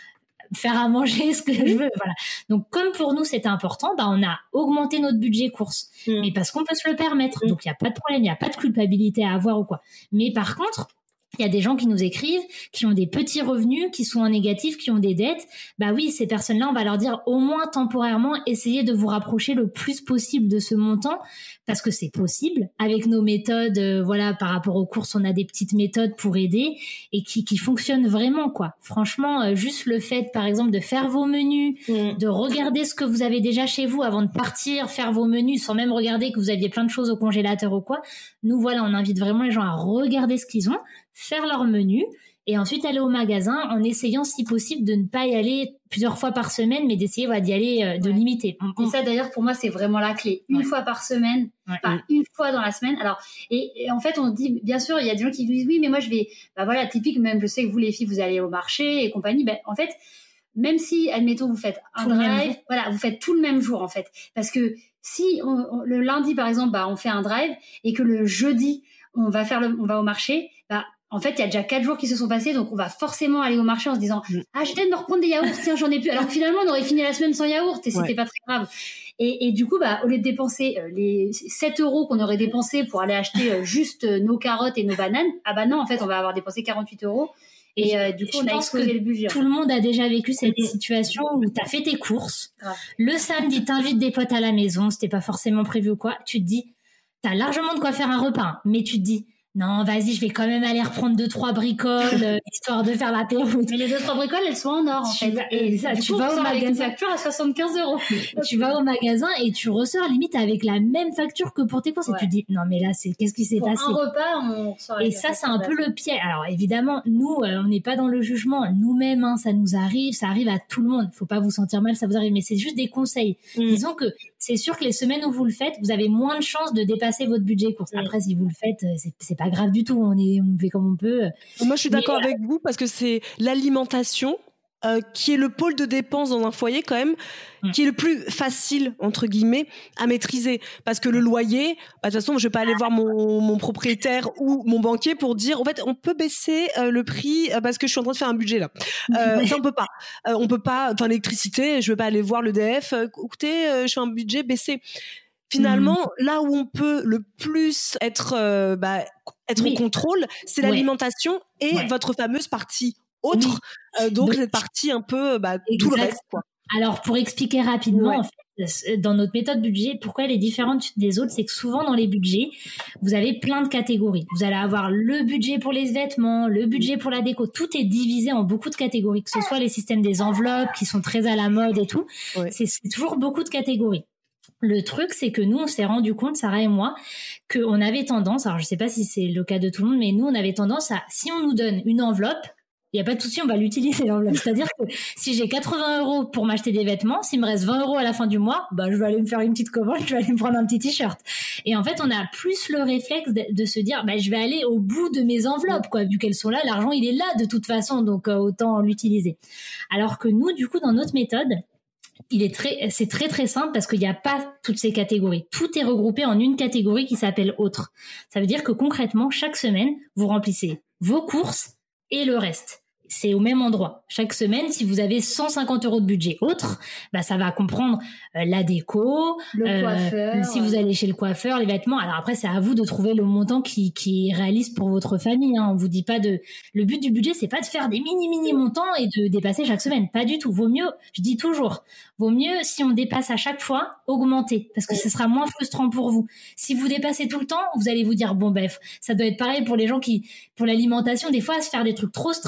faire à manger ce que je veux, voilà. Donc, comme pour nous, c'est important, bah, on a augmenté notre budget course. Mmh. Mais parce qu'on peut se le permettre. Mmh. Donc, il n'y a pas de problème, il n'y a pas de culpabilité à avoir ou quoi. Mais par contre, il y a des gens qui nous écrivent, qui ont des petits revenus, qui sont en négatif, qui ont des dettes. Bah oui, ces personnes-là, on va leur dire au moins temporairement, essayez de vous rapprocher le plus possible de ce montant parce que c'est possible. Avec nos méthodes, euh, voilà, par rapport aux courses, on a des petites méthodes pour aider et qui, qui fonctionnent vraiment, quoi. Franchement, euh, juste le fait, par exemple, de faire vos menus, mmh. de regarder ce que vous avez déjà chez vous avant de partir, faire vos menus sans même regarder que vous aviez plein de choses au congélateur ou quoi. Nous, voilà, on invite vraiment les gens à regarder ce qu'ils ont, faire leur menu et ensuite aller au magasin en essayant si possible de ne pas y aller plusieurs fois par semaine mais d'essayer voilà, d'y aller euh, de ouais. limiter. Et ça d'ailleurs pour moi c'est vraiment la clé. Une ouais. fois par semaine, ouais. enfin une fois dans la semaine. Alors et, et en fait on dit bien sûr il y a des gens qui disent oui mais moi je vais bah voilà typique même je sais que vous les filles vous allez au marché et compagnie ben en fait même si admettons vous faites un tout drive voilà vous faites tout le même jour en fait parce que si on, on, le lundi par exemple bah on fait un drive et que le jeudi on va faire le on va au marché bah en fait, il y a déjà quatre jours qui se sont passés, donc on va forcément aller au marché en se disant « Ah, je viens de me reprendre des yaourts, tiens, j'en ai plus. » Alors que finalement, on aurait fini la semaine sans yaourt et c'était ouais. pas très grave. Et, et du coup, bah, au lieu de dépenser euh, les sept euros qu'on aurait dépensés pour aller acheter euh, juste euh, nos carottes et nos bananes, ah bah non, en fait, on va avoir dépensé quarante-huit euros. Et euh, du coup, je on a explosé le budget. Tout le monde a déjà vécu cette situation où t'as fait tes courses. Grave. Le samedi, t'invites des potes à la maison, c'était pas forcément prévu ou quoi. Tu te dis, t'as largement de quoi faire un repas, mais tu te dis, non, vas-y, je vais quand même aller reprendre deux, trois bricoles, euh, histoire de faire l'apéro. Mais les deux, trois bricoles, elles sont en or, en tu fait. Vas, et ça, tu coup, vas au magasin. Avec une facture à soixante-quinze euros. Tu vas au magasin et tu ressors limite avec la même facture que pour tes courses. Ouais. Et tu te dis, non, mais là, c'est, qu'est-ce qui s'est pour passé? Un repas, on ressort. Et ça, c'est un peu le piège. Alors, évidemment, nous, euh, on n'est pas dans le jugement. Nous-mêmes, hein, ça nous arrive, ça arrive à tout le monde. Faut pas vous sentir mal, ça vous arrive. Mais c'est juste des conseils. Mmh. Disons que c'est sûr que les semaines où vous le faites, vous avez moins de chances de dépasser votre budget course. Mmh. Après, si vous le faites, c'est, c'est pas grave du tout. On est on fait comme on peut. Moi, je suis d'accord Mais, avec vous parce que c'est l'alimentation euh, qui est le pôle de dépenses dans un foyer quand même, mmh. qui est le plus facile, entre guillemets, à maîtriser. Parce que le loyer, bah, de toute façon, je vais pas aller voir mon, mon propriétaire ou mon banquier pour dire, en fait, on peut baisser euh, le prix euh, parce que je suis en train de faire un budget là. Euh, ouais. Ça, on peut pas. Euh, on peut pas, enfin, l'électricité, je vais pas aller voir l'E D F. Euh, écoutez, euh, je fais un budget baissé. Finalement, mmh. là où on peut le plus être, euh, bah, être oui. en contrôle, c'est ouais. l'alimentation et ouais. votre fameuse partie autre. Oui. Euh, donc, donc, cette partie un peu, bah, tout le reste, quoi. Alors, pour expliquer rapidement, ouais. en fait, dans notre méthode budget, pourquoi elle est différente des autres, c'est que souvent dans les budgets, vous avez plein de catégories. Vous allez avoir le budget pour les vêtements, le budget pour la déco. Tout est divisé en beaucoup de catégories, que ce soit les systèmes des enveloppes qui sont très à la mode et tout. Ouais. C'est, c'est toujours beaucoup de catégories. Le truc, c'est que nous, on s'est rendu compte, Sarah et moi, qu'on avait tendance, alors je sais pas si c'est le cas de tout le monde, mais nous, on avait tendance à, si on nous donne une enveloppe, il n'y a pas de souci, on va l'utiliser l'enveloppe. C'est-à-dire que si j'ai quatre-vingts euros pour m'acheter des vêtements, s'il me reste vingt euros à la fin du mois, bah, je vais aller me faire une petite commande, je vais aller me prendre un petit t-shirt. Et en fait, on a plus le réflexe de, de se dire, bah, je vais aller au bout de mes enveloppes, quoi. Vu qu'elles sont là, l'argent, il est là de toute façon, donc euh, autant l'utiliser. Alors que nous, du coup, dans notre méthode, il est très, c'est très très simple parce qu'il n'y a pas toutes ces catégories. Tout est regroupé en une catégorie qui s'appelle autre. Ça veut dire que concrètement, chaque semaine, vous remplissez vos courses et le reste. C'est au même endroit. Chaque semaine, si vous avez cent cinquante euros de budget autre, bah, ça va comprendre euh, la déco, le euh, coiffeur, si vous allez chez le coiffeur, les vêtements. Alors après, c'est à vous de trouver le montant qui, qui est réaliste pour votre famille, hein. On vous dit pas de, le but du budget, c'est pas de faire des mini, mini montants et de dépasser chaque semaine. Pas du tout. Vaut mieux, je dis toujours, vaut mieux, si on dépasse à chaque fois, augmenter. Parce que ce sera moins frustrant pour vous. Si vous dépassez tout le temps, vous allez vous dire, bon, bref, ça doit être pareil pour les gens qui, pour l'alimentation, des fois, à se faire des trucs trop stricts. On les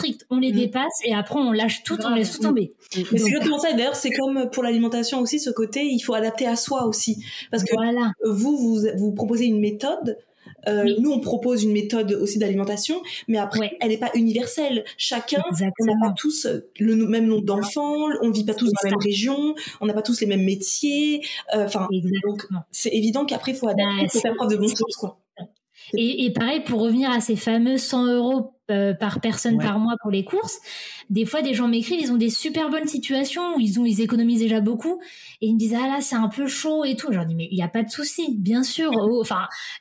les dépasse et après on lâche tout, Grave. on laisse tout tomber. Mais c'est exactement ça. Et d'ailleurs, c'est comme pour l'alimentation aussi, ce côté, il faut adapter à soi aussi. Parce que Voilà. vous, vous, vous proposez une méthode. Euh, Oui. Nous, on propose une méthode aussi d'alimentation, mais après, Ouais. elle n'est pas universelle. Chacun, on Exactement. n'a pas tous le même nombre d'enfants, on ne vit pas tous C'est dans la ça. même région, on n'a pas tous les mêmes métiers. Enfin, donc Exactement. c'est évident qu'après, il faut adapter, il Bah, faut ça- faire preuve de bon sens, quoi. Et, et pareil, pour revenir à ces fameux cent euros euh, par personne Ouais. par mois pour les courses, des fois des gens m'écrivent, ils ont des super bonnes situations où ils ont ils économisent déjà beaucoup et ils me disent ah là c'est un peu chaud et tout. Je leur dis mais il y a pas de souci, bien sûr. Oh, enfin,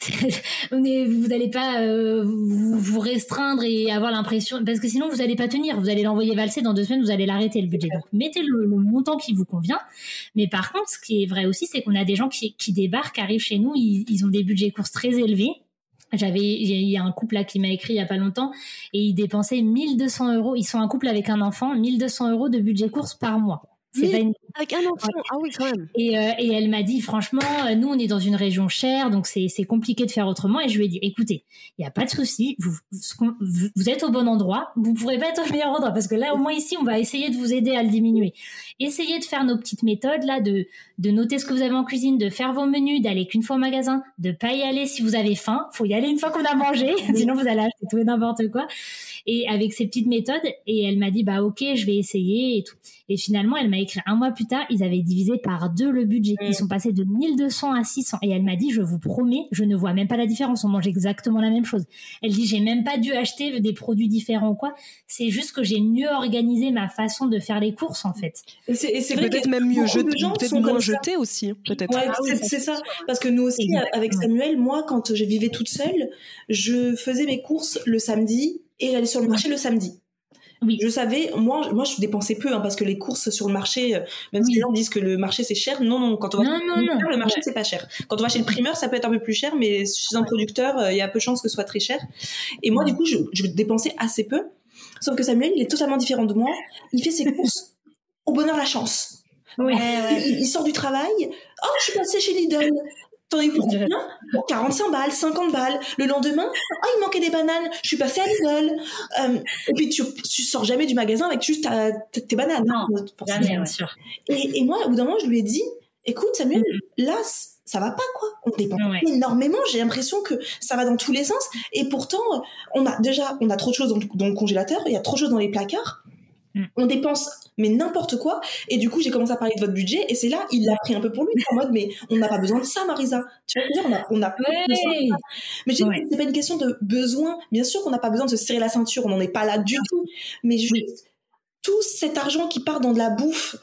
on est, vous allez pas euh, vous, vous restreindre et avoir l'impression parce que sinon vous allez pas tenir. Vous allez l'envoyer valser dans deux semaines, vous allez l'arrêter le budget. Donc mettez le, le montant qui vous convient. Mais par contre, ce qui est vrai aussi, c'est qu'on a des gens qui, qui débarquent, arrivent chez nous, ils, ils ont des budgets courses très élevés. J'avais, il y a un couple là qui m'a écrit il y a pas longtemps et ils dépensaient mille deux cents euros. Ils sont un couple avec un enfant, mille deux cents euros de budget course par mois. C'est pas une... Avec un enfant, ah oui, quand même. Et, euh, et elle m'a dit, franchement, euh, nous, on est dans une région chère, donc c'est, c'est compliqué de faire autrement. Et je lui ai dit, écoutez, il n'y a pas de souci, vous, vous, vous êtes au bon endroit, vous pourrez pas être au meilleur endroit, parce que là, au moins ici, on va essayer de vous aider à le diminuer. Essayez de faire nos petites méthodes, là, de, de noter ce que vous avez en cuisine, de faire vos menus, d'aller qu'une fois au magasin, de pas y aller si vous avez faim. Faut y aller une fois qu'on a mangé, sinon vous allez acheter tout et n'importe quoi. Et avec ces petites méthodes, et elle m'a dit, bah, ok, je vais essayer et tout. Et finalement, elle m'a écrit un mois plus tard, ils avaient divisé par deux le budget. Ils sont passés de mille deux cents à six cents. Et elle m'a dit, je vous promets, je ne vois même pas la différence. On mange exactement la même chose. Elle dit, j'ai même pas dû acheter des produits différents ou quoi. C'est juste que j'ai mieux organisé ma façon de faire les courses, en fait. Et c'est, et c'est vrai Peut-être que même mieux beaucoup de jeté, gens peut-être sont moins comme ça. jeté aussi, peut-être. Ouais, Ah oui, c'est, ça, c'est c'est ça. Parce que nous aussi, Exactement. avec Samuel, moi, quand je vivais toute seule, je faisais mes courses le samedi et j'allais sur le marché le samedi. Oui. Je savais, moi, moi, je dépensais peu, hein, parce que les courses sur le marché, euh, même si Oui. les gens disent que le marché c'est cher, non, non, quand on va Non, chez le non, producteur, non. le marché Ouais. c'est pas cher. Quand on va chez le primeur, ça peut être un peu plus cher, mais chez un producteur, euh, il y a peu de chances que ce soit très cher. Et moi, Ouais. du coup, je, je dépensais assez peu. Sauf que Samuel, il est totalement différent de moi. Il fait ses courses au bonheur la chance. Ouais, Il, il sort du travail. Oh, je suis passée chez Lidl. T'en es pour combien? Pour quarante-cinq balles, cinquante balles. Le lendemain, oh, il manquait des bananes. Je suis passée à Lidl. Euh, et puis, tu, tu sors jamais du magasin avec juste ta, ta- tes bananes. Non, Pour jamais, bien ouais. sûr. et, et moi, au bout d'un moment, je lui ai dit, écoute, Samuel, là, c- ça va pas, quoi. On dépense Ouais. énormément. J'ai l'impression que ça va dans tous les sens. Et pourtant, on a déjà, on a trop de choses dans, le- dans le congélateur. Il y a trop de choses dans les placards. Mm. On dépense, mais n'importe quoi. Et du coup, j'ai commencé à parler de votre budget. Et c'est là, il l'a pris un peu pour lui. En mode, mais on n'a pas besoin de ça, Marisa. Tu vois ce que je veux dire? On a, on a pas besoin de Ouais. ça. Mais j'ai dit, Ouais. c'est pas une question de besoin. Bien sûr qu'on n'a pas besoin de se serrer la ceinture. On n'en est pas là du tout. Mais juste, Oui. tout cet argent qui part dans de la bouffe,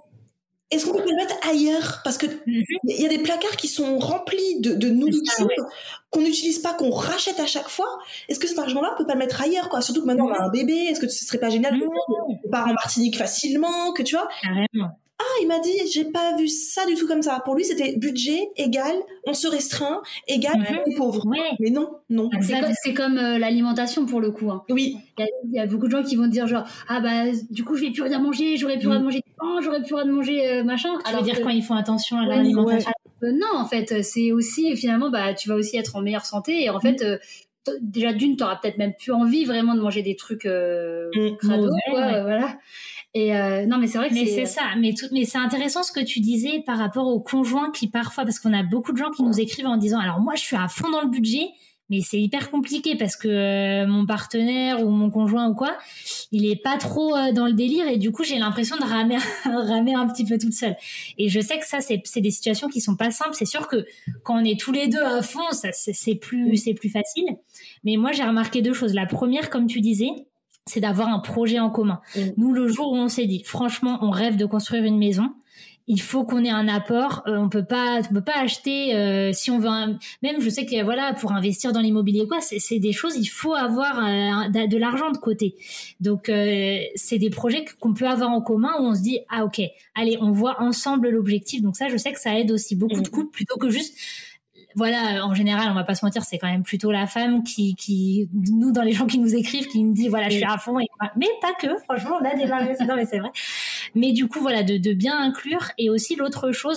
est-ce qu'on peut le mettre ailleurs? Parce que Mhm. il y a des placards qui sont remplis de, de nourriture ouais. qu'on n'utilise pas, qu'on rachète à chaque fois. Est-ce que cet argent-là, on peut pas le mettre ailleurs, quoi? Surtout que maintenant, on a un bébé. Est-ce que ce serait pas génial Mhm. qu'on part en Martinique facilement, que tu vois? Carrément. Ah, il m'a dit, j'ai pas vu ça du tout comme ça. Pour lui, c'était budget égal, on se restreint, égal, Ouais. on est pauvre. Ouais. Mais non, non. C'est Exact. comme, c'est comme euh, l'alimentation pour le coup. Hein. Oui. Il y, a, il y a beaucoup de gens qui vont dire genre ah bah du coup je vais plus rien manger, j'aurais plus Mm. rien manger de pain, j'aurais plus rien de manger euh, machin. Tu veux dire que- quand ils font attention à leur Ouais, alimentation? Euh, non, en fait, c'est aussi finalement bah tu vas aussi être en meilleure santé et en fait euh, t- déjà d'une t'auras peut-être même plus envie vraiment de manger des trucs euh, Mm. crado Mauvais, quoi, ouais. euh, voilà. Et euh, non mais c'est vrai que Mais c'est c'est ça, mais tout, mais c'est intéressant ce que tu disais par rapport aux conjoints qui parfois, parce qu'on a beaucoup de gens qui nous écrivent en disant, alors moi je suis à fond dans le budget, mais c'est hyper compliqué parce que euh, mon partenaire ou mon conjoint ou quoi, il est pas trop euh, dans le délire et du coup j'ai l'impression de ramer, ramer un petit peu toute seule. Et je sais que ça c'est, c'est des situations qui sont pas simples. C'est sûr que quand on est tous les deux à fond, ça c'est, c'est plus, c'est plus facile. Mais moi j'ai remarqué deux choses. La première, comme tu disais, c'est d'avoir un projet en commun. Mm. Nous, le jour où on s'est dit, franchement, on rêve de construire une maison, il faut qu'on ait un apport. Euh, on peut pas, on peut pas acheter euh, si on veut. Un, même, je sais que voilà, pour investir dans l'immobilier, quoi, c'est, c'est des choses. Il faut avoir euh, de, de l'argent de côté. Donc, euh, c'est des projets qu'on peut avoir en commun où on se dit, ah ok, allez, on voit ensemble l'objectif. Donc ça, je sais que ça aide aussi beaucoup Mm. de couples plutôt que juste. Voilà, en général, on va pas se mentir, c'est quand même plutôt la femme qui, qui, nous, dans les gens qui nous écrivent, qui me dit, voilà, je suis à fond. Et, mais pas que, franchement, on a des variations, non, mais c'est vrai. Mais du coup, voilà, de, de bien inclure. Et aussi, l'autre chose,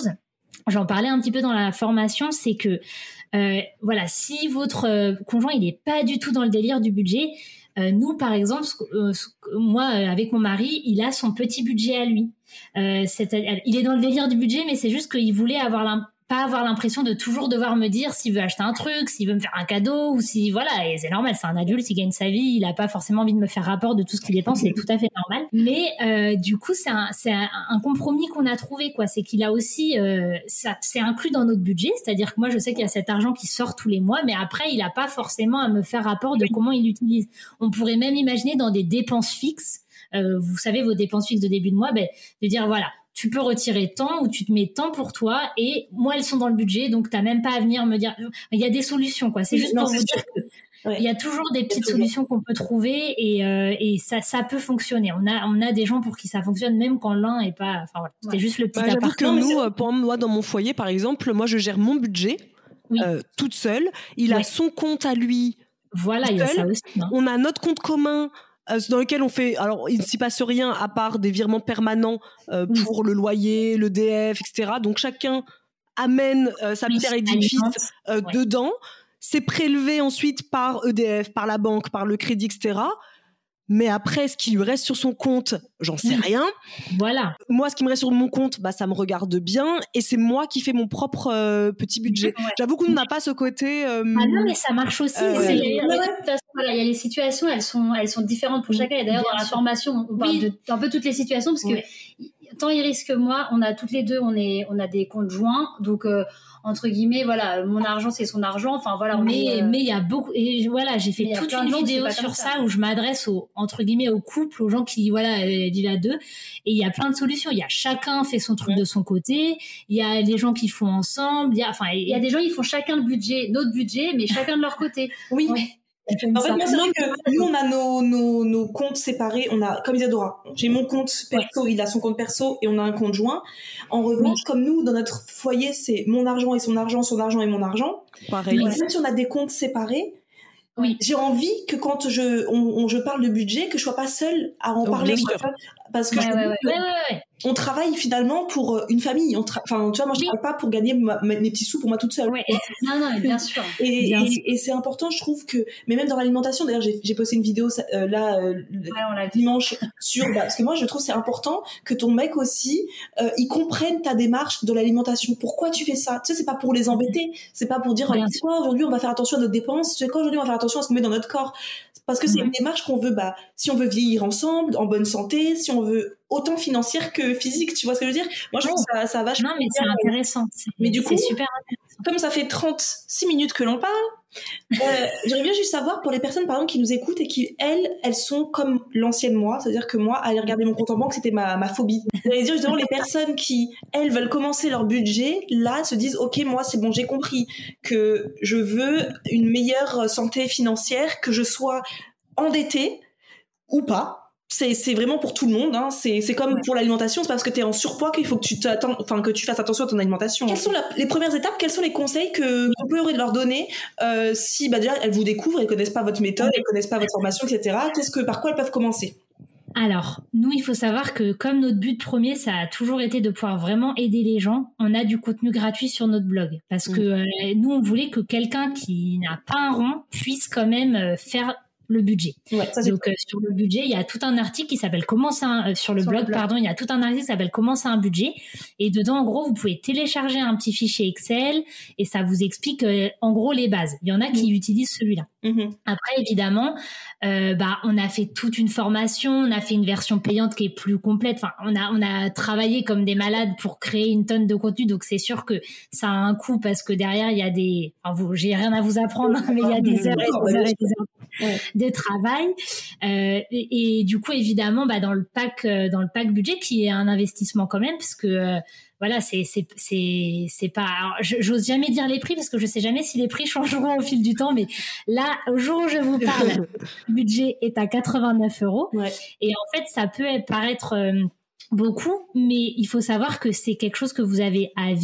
j'en parlais un petit peu dans la formation, c'est que euh, voilà, si votre euh, conjoint il est pas du tout dans le délire du budget, euh, nous par exemple, euh, moi euh, avec mon mari, il a son petit budget à lui. Euh, c'est, il est dans le délire du budget, mais c'est juste qu'il voulait avoir l'impression pas avoir l'impression de toujours devoir me dire s'il veut acheter un truc, s'il veut me faire un cadeau, ou si, voilà, et c'est normal, c'est un adulte, il gagne sa vie, il a pas forcément envie de me faire rapport de tout ce qu'il dépense, c'est tout à fait normal. Mais euh, du coup, c'est un, c'est un, un compromis qu'on a trouvé, quoi. C'est qu'il a aussi, euh, ça, c'est inclus dans notre budget, c'est-à-dire que moi, je sais qu'il y a cet argent qui sort tous les mois, mais après, il a pas forcément à me faire rapport de comment il l'utilise. On pourrait même imaginer dans des dépenses fixes, euh, vous savez, vos dépenses fixes de début de mois, ben, de dire, voilà, tu peux retirer tant ou tu te mets tant pour toi et moi elles sont dans le budget donc t'as même pas à venir me dire. Il y a des solutions, quoi. C'est juste non, pour c'est vous sûr. dire que ouais. Il y a toujours des petites solutions qu'on peut trouver et, euh, et ça, ça peut fonctionner. On a, on a des gens pour qui ça fonctionne même quand l'un est pas. Enfin voilà, c'était ouais. juste le petit bah, aparté. J'avoue que nous, pour moi dans mon foyer par exemple, moi je gère mon budget oui. euh, toute seule. Il ouais. a son compte à lui. Voilà, il y a ça aussi. Hein. On a notre compte commun. Dans lequel on fait, alors il ne s'y passe rien à part des virements permanents euh, pour mmh. le loyer, le D F, et cetera. Donc chacun amène euh, sa pierre édifice euh, ouais. dedans. C'est prélevé ensuite par E D F, par la banque, par le crédit, et cetera. Mais après, ce qui lui reste sur son compte, j'en sais oui. rien. Voilà. Moi, ce qui me reste sur mon compte, bah, ça me regarde bien. Et c'est moi qui fais mon propre euh, petit budget. Ouais. J'avoue qu'on n'a pas ce côté... Euh, ah non, mais ça marche aussi. Euh, c'est, ouais. De toute façon, voilà, il y a les situations, elles sont, elles sont différentes pour chacun. Et d'ailleurs, bien dans la sûr. formation, on parle oui. de un peu toutes les situations. Parce ouais. que tant Iris que moi, on a toutes les deux, on, est, on a des comptes joints. Donc... Euh, entre guillemets, voilà, mon argent c'est son argent. Enfin voilà. Mais euh... mais il y a beaucoup et voilà, j'ai fait toute une vidéo sur ça, ça où je m'adresse aux entre guillemets aux couples, aux gens qui voilà vivent à deux. Et il y a plein de solutions. Il y a chacun fait son truc ouais. de son côté. Il y a les gens qui font ensemble. Il y a enfin il y a des gens ils font chacun le budget, notre budget, mais chacun de leur côté. Oui. Ouais. En fait, moi, c'est vrai que nous, on a nos, nos, nos comptes séparés. On a, comme Isadora, j'ai mon compte perso, ouais. il a son compte perso et on a un compte joint. En revanche, oui. comme nous, dans notre foyer, c'est mon argent et son argent, son argent et mon argent. Pareil. Mais même si on a des comptes séparés, oui. j'ai envie que quand je, on, on, je parle de budget, que je sois pas seule à en oh, parler. Parce que ouais, je ouais, ouais, ouais, ouais, ouais. on travaille finalement pour une famille. On tra... Enfin, tu vois, moi, je oui. travaille pas pour gagner ma, mes petits sous pour moi toute seule. Ouais. Non, non, bien sûr. Et, bien et, sûr. et c'est important, je trouve que, mais même dans l'alimentation, d'ailleurs, j'ai, j'ai posté une vidéo euh, là euh, ouais, dimanche sur, bah, parce que moi, je trouve que c'est important que ton mec aussi, euh, il comprenne ta démarche de l'alimentation. Pourquoi tu fais ça? Tu sais, c'est pas pour les embêter, c'est pas pour dire, ouais, tu sais quoi, aujourd'hui, on va faire attention à notre dépenses. Tu sais quoi, aujourd'hui, on va faire attention à ce qu'on met dans notre corps. Parce que c'est mmh. une démarche qu'on veut, bah, si on veut vieillir ensemble, en bonne santé, si on veut autant financière que physique, tu vois ce que je veux dire? Moi, je trouve que ça, ça va vachement. Non, mais c'est intéressant. C'est, mais du coup, c'est super intéressant. Comme ça fait trente-six minutes que l'on parle, euh, j'aimerais bien juste savoir pour les personnes, par exemple, qui nous écoutent et qui, elles, elles sont comme l'ancienne moi, c'est-à-dire que moi, aller regarder mon compte en banque, c'était ma, ma phobie. J'allais dire justement les personnes qui, elles, veulent commencer leur budget, là, se disent, ok, moi, c'est bon, j'ai compris que je veux une meilleure santé financière, que je sois endettée ou pas. C'est, c'est vraiment pour tout le monde, hein. C'est, c'est comme ouais. pour l'alimentation, c'est pas parce que t'es en surpoids qu'il faut que tu t'attends, enfin, que tu fasses attention à ton alimentation. Quelles sont la, les premières étapes, quels sont les conseils que, qu'on peut leur donner, euh, si, bah, déjà, elles vous découvrent, elles connaissent pas votre méthode, elles connaissent pas votre formation, et cetera. Qu'est-ce que, par quoi elles peuvent commencer? Alors, nous, il faut savoir que comme notre but premier, ça a toujours été de pouvoir vraiment aider les gens, on a du contenu gratuit sur notre blog. Parce mmh. que euh, nous, on voulait que quelqu'un qui n'a pas un rond puisse quand même euh, faire le budget. Ouais, ça, donc euh, sur le budget, il y a tout un article qui s'appelle comment c'est un, euh, sur le sur blog, le blog pardon, il y a tout un article qui s'appelle comment c'est un budget et dedans en gros, vous pouvez télécharger un petit fichier Excel et ça vous explique euh, en gros les bases. Il y en a qui mmh. utilisent celui-là. Mmh. Après évidemment, euh, bah on a fait toute une formation, on a fait une version payante qui est plus complète. Enfin, on a on a travaillé comme des malades pour créer une tonne de contenu, donc c'est sûr que ça a un coût parce que derrière il y a des enfin vous, j'ai rien à vous apprendre mais il y a des heures et des heures et des heures ouais. de travail euh, et, et du coup évidemment bah dans le pack euh, dans le pack budget qui est un investissement quand même parce que euh, voilà c'est c'est c'est c'est pas alors, j'ose jamais dire les prix parce que je sais jamais si les prix changeront au fil du temps mais là au jour où je vous parle le budget est à quatre-vingt-neuf euros ouais. et en fait ça peut paraître euh, beaucoup mais il faut savoir que c'est quelque chose que vous avez à vie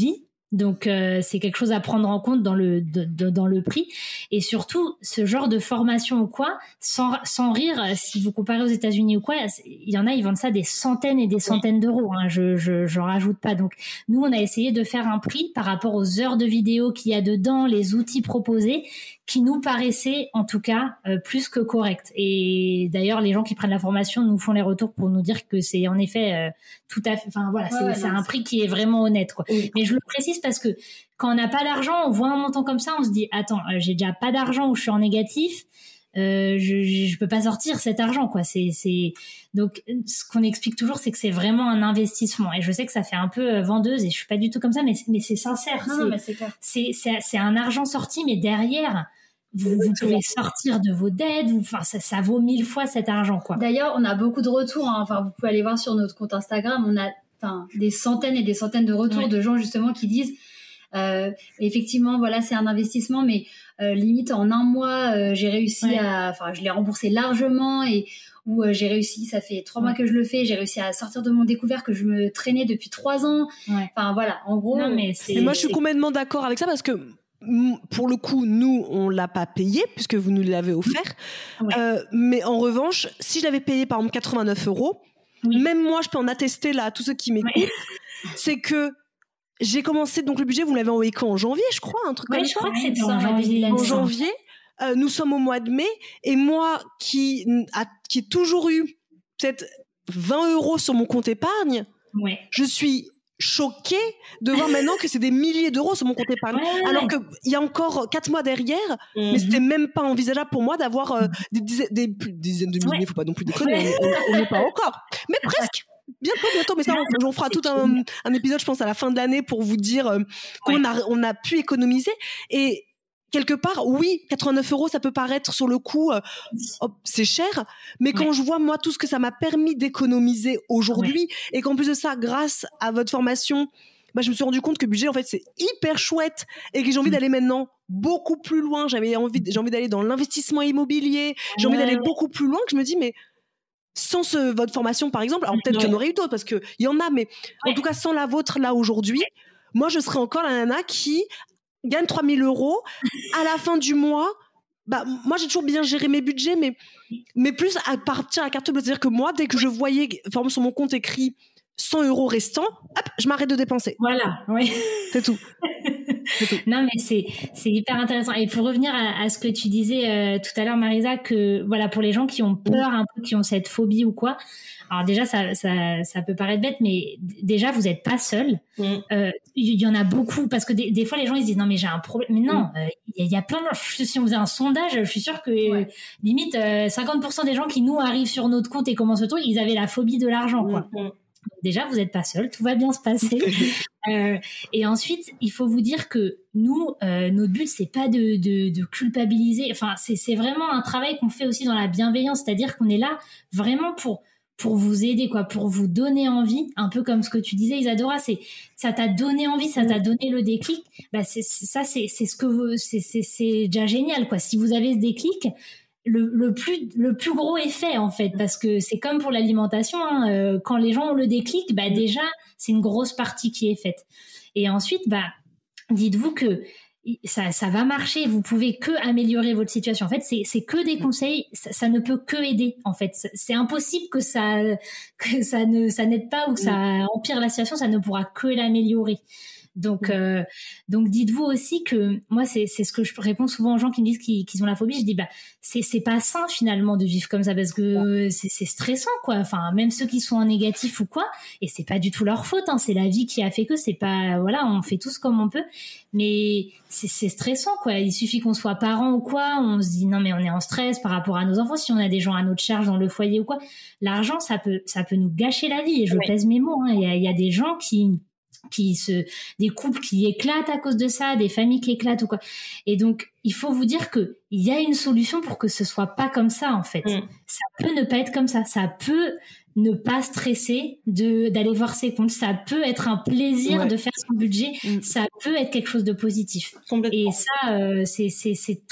Donc euh, c'est quelque chose à prendre en compte dans le de, de, dans le prix. Et surtout ce genre de formation ou quoi, sans sans rire, si vous comparez aux États-Unis ou quoi, il y en a, ils vendent ça des centaines et des centaines d'euros. Hein, je je j'en rajoute pas. Donc nous on a essayé de faire un prix par rapport aux heures de vidéo qu'il y a dedans, les outils proposés, qui nous paraissaient en tout cas euh, plus que corrects. Et d'ailleurs les gens qui prennent la formation nous font les retours pour nous dire que c'est en effet euh, tout à fait. Enfin voilà, ouais, c'est, ouais, c'est non, un prix qui est vraiment honnête, quoi. Oui. Mais je le précise parce que quand on n'a pas d'argent, on voit un montant comme ça, on se dit attends, euh, j'ai déjà pas d'argent ou je suis en négatif, euh, je, je je peux pas sortir cet argent, quoi. C'est c'est donc ce qu'on explique toujours, c'est que c'est vraiment un investissement. Et je sais que ça fait un peu euh, vendeuse et je suis pas du tout comme ça, mais mais c'est sincère. Non, c'est, non, mais c'est clair. C'est c'est c'est un argent sorti, mais derrière vous, vous pouvez sortir de vos dettes, vous, enfin ça ça vaut mille fois cet argent, quoi. D'ailleurs, on a beaucoup de retours. Hein. Enfin, vous pouvez aller voir sur notre compte Instagram, on a Enfin, des centaines et des centaines de retours ouais. de gens justement qui disent euh, effectivement voilà c'est un investissement mais euh, limite en un mois euh, j'ai réussi ouais. à enfin je l'ai remboursé largement et ou euh, j'ai réussi ça fait trois ouais. mois que je le fais j'ai réussi à sortir de mon découvert que je me traînais depuis trois ans ouais. enfin voilà en gros non, mais c'est, et moi je suis c'est... complètement d'accord avec ça parce que pour le coup, nous, on l'a pas payé puisque vous nous l'avez offert. Ouais. Euh, mais en revanche, si je l'avais payé par exemple quatre-vingt-neuf euros, oui. même moi, je peux en attester là à tous ceux qui m'écoutent, ouais. c'est que j'ai commencé donc le budget. Vous l'avez envoyé quand en janvier, je crois, un truc ouais, comme je ça. Crois que c'était en janvier. En janvier, euh, nous sommes au mois de mai, et moi qui a qui ai toujours eu peut-être vingt euros sur mon compte épargne, ouais. je suis choquée de voir maintenant que c'est des milliers d'euros sur mon compte épargne, ouais, alors ouais. qu'il y a encore quatre mois derrière, mm-hmm. mais c'était même pas envisageable pour moi d'avoir euh, des, dizaines, des, des dizaines de milliers, ouais. faut pas non plus déconner, ouais. on n'est pas encore, mais presque. Bientôt, bientôt, mais ça, on, on fera tout un, un épisode, je pense, à la fin de l'année pour vous dire euh, qu'on ouais. a, on a pu économiser. Et quelque part, oui, quatre-vingt-neuf euros, ça peut paraître sur le coup, euh, oh, c'est cher, mais quand ouais. je vois, moi, tout ce que ça m'a permis d'économiser aujourd'hui, ouais. et qu'en plus de ça, grâce à votre formation, bah, je me suis rendu compte que le budget, en fait, c'est hyper chouette et que j'ai envie mmh. d'aller maintenant beaucoup plus loin. J'avais envie, j'ai envie d'aller dans l'investissement immobilier, j'ai ouais. envie d'aller beaucoup plus loin, que je me dis, mais sans ce, votre formation, par exemple, alors peut-être ouais. qu'il y en aurait eu d'autres, parce qu'il y en a, mais ouais. en tout cas, sans la vôtre, là, aujourd'hui, moi, je serais encore la nana qui gagne trois mille euros à la fin du mois. Bah, moi, j'ai toujours bien géré mes budgets, mais, mais plus à partir à la carte bleue. C'est-à-dire que moi, dès que je voyais, par exemple, sur mon compte écrit cent euros restants, hop, je m'arrête de dépenser. Voilà, oui. C'est tout. C'est tout. Non, mais c'est, c'est hyper intéressant. Et pour revenir à, à ce que tu disais euh, tout à l'heure, Marisa, que voilà, pour les gens qui ont peur un peu, qui ont cette phobie ou quoi, alors déjà, ça, ça, ça peut paraître bête, mais d- déjà, vous n'êtes pas seul. Il mm. euh, y, y en a beaucoup, parce que des, des fois, les gens, ils se disent, non, mais j'ai un problème. Mais non, il mm. euh, y, y a plein de gens. Si on faisait un sondage, je suis sûre que ouais. euh, limite, euh, cinquante pour cent des gens qui nous arrivent sur notre compte et commencent le truc, ils avaient la phobie de l'argent, quoi. Mm. Donc déjà, vous n'êtes pas seul, tout va bien se passer. euh, et ensuite, il faut vous dire que nous, euh, notre but, c'est pas de, de, de culpabiliser. Enfin, c'est, c'est vraiment un travail qu'on fait aussi dans la bienveillance, c'est-à-dire qu'on est là vraiment pour pour vous aider, quoi, pour vous donner envie, un peu comme ce que tu disais, Isadora, c'est ça t'a donné envie, ça t'a donné le déclic. Bah, c'est ça, c'est c'est ce que vous, c'est c'est c'est déjà génial, quoi. Si vous avez ce déclic. Le, le plus le plus gros effet en fait, parce que c'est comme pour l'alimentation, hein, euh, quand les gens ont le déclic, bah déjà c'est une grosse partie qui est faite. Et ensuite, bah dites-vous que ça ça va marcher. Vous pouvez que améliorer votre situation. En fait, c'est c'est que des conseils. Ça, ça ne peut que aider. En fait, c'est impossible que ça que ça ne ça n'aide pas ou que ça empire la situation. Ça ne pourra que l'améliorer. Donc, euh, donc dites-vous aussi que moi, c'est, c'est ce que je réponds souvent aux gens qui me disent qu'ils, qu'ils ont la phobie. Je dis, bah, c'est, c'est pas sain finalement de vivre comme ça parce que c'est, c'est stressant, quoi. Enfin, même ceux qui sont en négatif ou quoi, et c'est pas du tout leur faute, hein. C'est la vie qui a fait que c'est pas, voilà, on fait tous comme on peut, mais c'est, c'est stressant, quoi. Il suffit qu'on soit parent ou quoi, on se dit non mais on est en stress par rapport à nos enfants. Si on a des gens à notre charge dans le foyer ou quoi, l'argent, ça peut, ça peut nous gâcher la vie. Et je oui. pèse mes mots, hein. Il y a, il y a des gens qui qui se des couples qui éclatent à cause de ça, des familles qui éclatent ou quoi. Et donc il faut vous dire que il y a une solution pour que ce soit pas comme ça en fait. Mm. Ça peut ne pas être comme ça, ça peut ne pas stresser de d'aller voir ses comptes, ça peut être un plaisir ouais. de faire son budget, mm. ça peut être quelque chose de positif. Et ça euh, c'est c'est c'est tout ce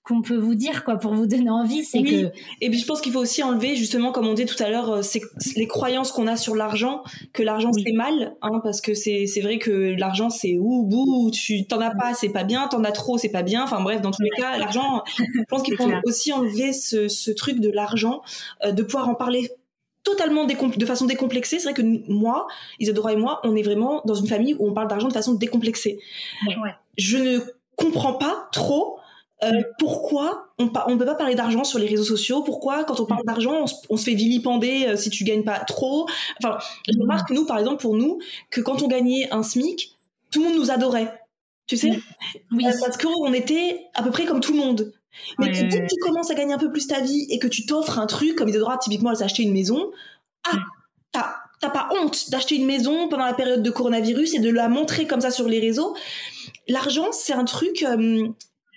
qu'on peut vous dire, quoi, pour vous donner envie, c'est oui. que... Et puis je pense qu'il faut aussi enlever, justement, comme on dit tout à l'heure, c'est les croyances qu'on a sur l'argent, que l'argent oui. c'est mal, hein, parce que c'est c'est vrai que l'argent c'est ouh bouh, tu t'en as pas, c'est pas bien, t'en as trop, c'est pas bien. Enfin bref, dans tous les cas, l'argent. Je pense qu'il faut aussi enlever ce ce truc de l'argent, euh, de pouvoir en parler totalement décom- de façon décomplexée. C'est vrai que moi, Isadora et moi, on est vraiment dans une famille où on parle d'argent de façon décomplexée. Ouais. Je ne comprends pas trop. Euh, pourquoi on ne peut pas parler d'argent sur les réseaux sociaux? Pourquoi quand on parle d'argent on se, on se fait vilipender euh, si tu gagnes pas trop? Enfin, je remarque nous par exemple pour nous que quand on gagnait un SMIC, tout le monde nous adorait, tu sais, oui. euh, parce qu'on était à peu près comme tout le monde. Mais ouais. dès que tu commences à gagner un peu plus ta vie et que tu t'offres un truc, comme Isadora typiquement elle s'est acheté une maison, ah t'as, t'as pas honte d'acheter une maison pendant la période de coronavirus et de la montrer comme ça sur les réseaux. L'argent c'est un truc euh,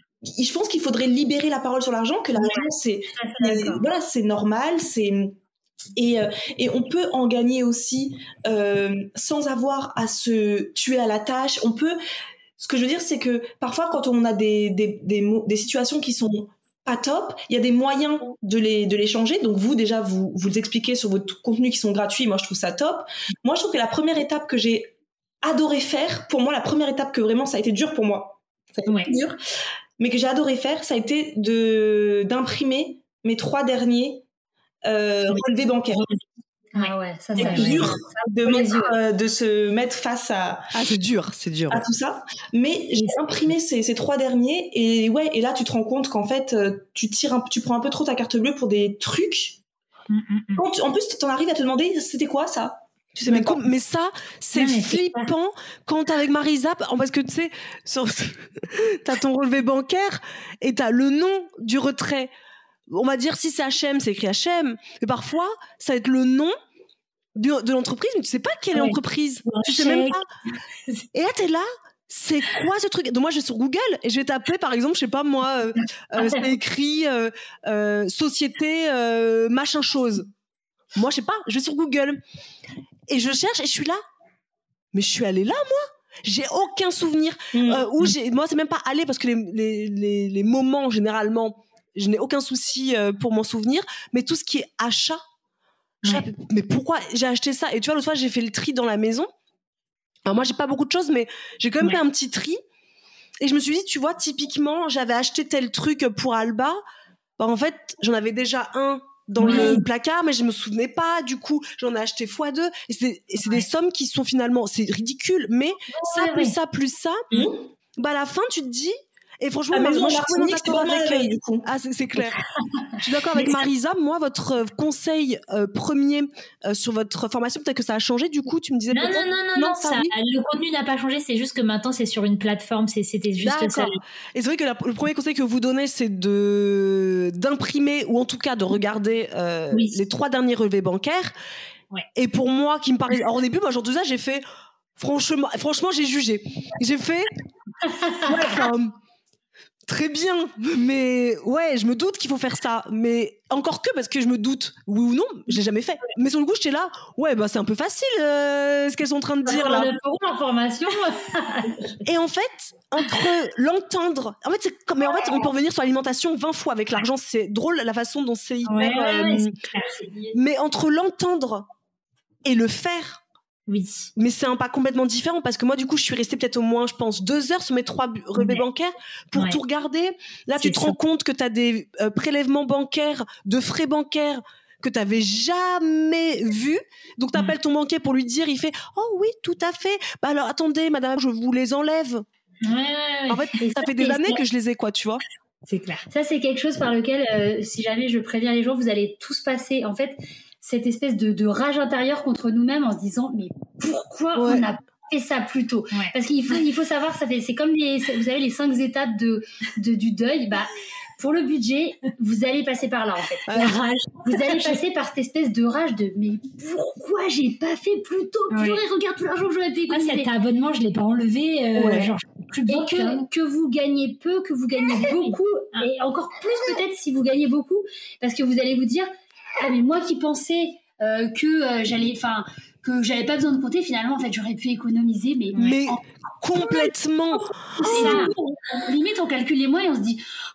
je pense qu'il faudrait libérer la parole sur l'argent, que l'argent c'est, c'est voilà, c'est normal, c'est et euh, et on peut en gagner aussi euh, sans avoir à se tuer à la tâche. On peut, ce que je veux dire, c'est que parfois quand on a des des des, des situations qui sont pas top, il y a des moyens de les de les changer. Donc vous déjà vous vous expliquez sur votre contenu qui sont gratuits. Moi je trouve ça top. Moi je trouve que la première étape que j'ai adoré faire, pour moi la première étape que vraiment ça a été dur pour moi, ça a été ouais. dur. mais que j'ai adoré faire, ça a été de d'imprimer mes trois derniers euh, relevés bancaires. Ah ouais, ça c'est dur de, mettre, euh, de se mettre face à. Ah c'est dur, c'est dur. À tout ça. Mais j'ai imprimé ces, ces trois derniers et ouais, et là tu te rends compte qu'en fait tu tires, un, tu prends un peu trop ta carte bleue pour des trucs. Mm-hmm. Quand, en plus, t'en arrives à te demander c'était quoi ça. Tu sais mais, com- mais ça, c'est non, mais flippant c'est quand t'es avec Marisa, parce que tu sais, sur... t'as ton relevé bancaire et t'as le nom du retrait. On va dire si c'est H et M, c'est écrit H et M. Mais parfois, ça va être le nom de, de l'entreprise, mais tu sais pas quelle est l'entreprise. Ouais, tu sais même pas. Et là, t'es là. C'est quoi ce truc? Donc moi, je vais sur Google et je vais taper, par exemple, je sais pas moi, euh, euh, c'est écrit euh, euh, société euh, machin chose. Moi, je sais pas. Je vais sur Google. Et je cherche et je suis là. Mais je suis allée là, moi. J'ai aucun souvenir. Mmh. Euh, où j'ai... Moi, c'est même pas aller parce que les, les, les, les moments, généralement, je n'ai aucun souci euh, pour m'en souvenir. Mais tout ce qui est achat, ouais. je... mais pourquoi j'ai acheté ça? Et tu vois, l'autre fois, j'ai fait le tri dans la maison. Alors moi, j'ai pas beaucoup de choses, mais j'ai quand même ouais. fait un petit tri. Et je me suis dit, tu vois, typiquement, j'avais acheté tel truc pour Alba. Bah, en fait, j'en avais déjà un dans oui. le placard, mais je me souvenais pas, du coup, j'en ai acheté fois deux, et c'est, et c'est ouais. des sommes qui sont finalement, c'est ridicule, mais ouais, ça, ouais, plus ouais. ça, plus ça, mmh. bah, à la fin, tu te dis, et franchement, ah, moi, moi je suis d'accord avec elle, du coup. Ah, c'est, c'est clair. Je suis d'accord avec Marisa. Moi, votre euh, conseil euh, premier euh, sur votre formation, peut-être que ça a changé, du coup, tu me disais. Non, non, non, non, non, ça, oui. Le contenu n'a pas changé, c'est juste que maintenant, c'est sur une plateforme, c'est, c'était juste d'accord. ça. Et c'est vrai que la, le premier conseil que vous donnez, c'est de, d'imprimer, ou en tout cas de regarder euh, oui. les trois derniers relevés bancaires. Ouais. Et pour moi, qui me paraît. Alors, au début, moi, genre de ça, j'ai fait. Franchement, franchement, j'ai jugé. J'ai fait. Ouais, enfin. Très bien, mais ouais, je me doute qu'il faut faire ça, mais encore que parce que je me doute, oui ou non, je l'ai jamais fait. Mais sur le coup, j'étais là, ouais, bah c'est un peu facile euh, ce qu'elles sont en train de dire là. Pour l'information. Et en fait, entre l'entendre, en fait, c'est comme, mais en fait, on peut revenir sur l'alimentation vingt fois avec l'argent. C'est drôle la façon dont c'est hyper. Ouais, euh, ouais, c'est clair, c'est mais entre l'entendre et le faire. Oui. Mais c'est un pas complètement différent parce que moi, du coup, je suis restée peut-être au moins, je pense, deux heures sur mes trois relevés ouais. bancaires pour ouais. tout regarder. Là, c'est tu te ça. rends compte que tu as des euh, prélèvements bancaires, de frais bancaires que tu n'avais jamais vus. Donc, tu appelles mmh. ton banquier pour lui dire, il fait « Oh oui, tout à fait. Bah alors, attendez, madame, je vous les enlève. Ouais, » ouais, En fait, et ça, ça fait des années que je les ai, quoi, tu vois. C'est clair. Ça, c'est quelque chose par lequel, euh, si jamais je préviens les gens, vous allez tous passer. En fait, cette espèce de, de rage intérieure contre nous-mêmes en se disant mais pourquoi ouais. on a fait ça plus tôt ouais. Parce qu'il faut, il faut savoir, ça fait, c'est comme les, vous savez, les cinq étapes de, de, du deuil. Bah, pour le budget, vous allez passer par là en fait. La rage. Vous allez passer par cette espèce de rage de mais pourquoi j'ai pas fait plus tôt? Purée, ouais. regarde tout l'argent que j'aurais pu économiser. Ah, cet abonnement, je l'ai pas enlevé. Euh, ouais. Genre, plus et que, que vous gagnez peu, que vous gagnez beaucoup, et encore plus peut-être si vous gagnez beaucoup, parce que vous allez vous dire ah mais moi qui pensais euh, que euh, j'allais, enfin que j'avais pas besoin de compter, finalement en fait j'aurais pu économiser, mais mais en... complètement. Ça, limite on calcule les mois et on se dit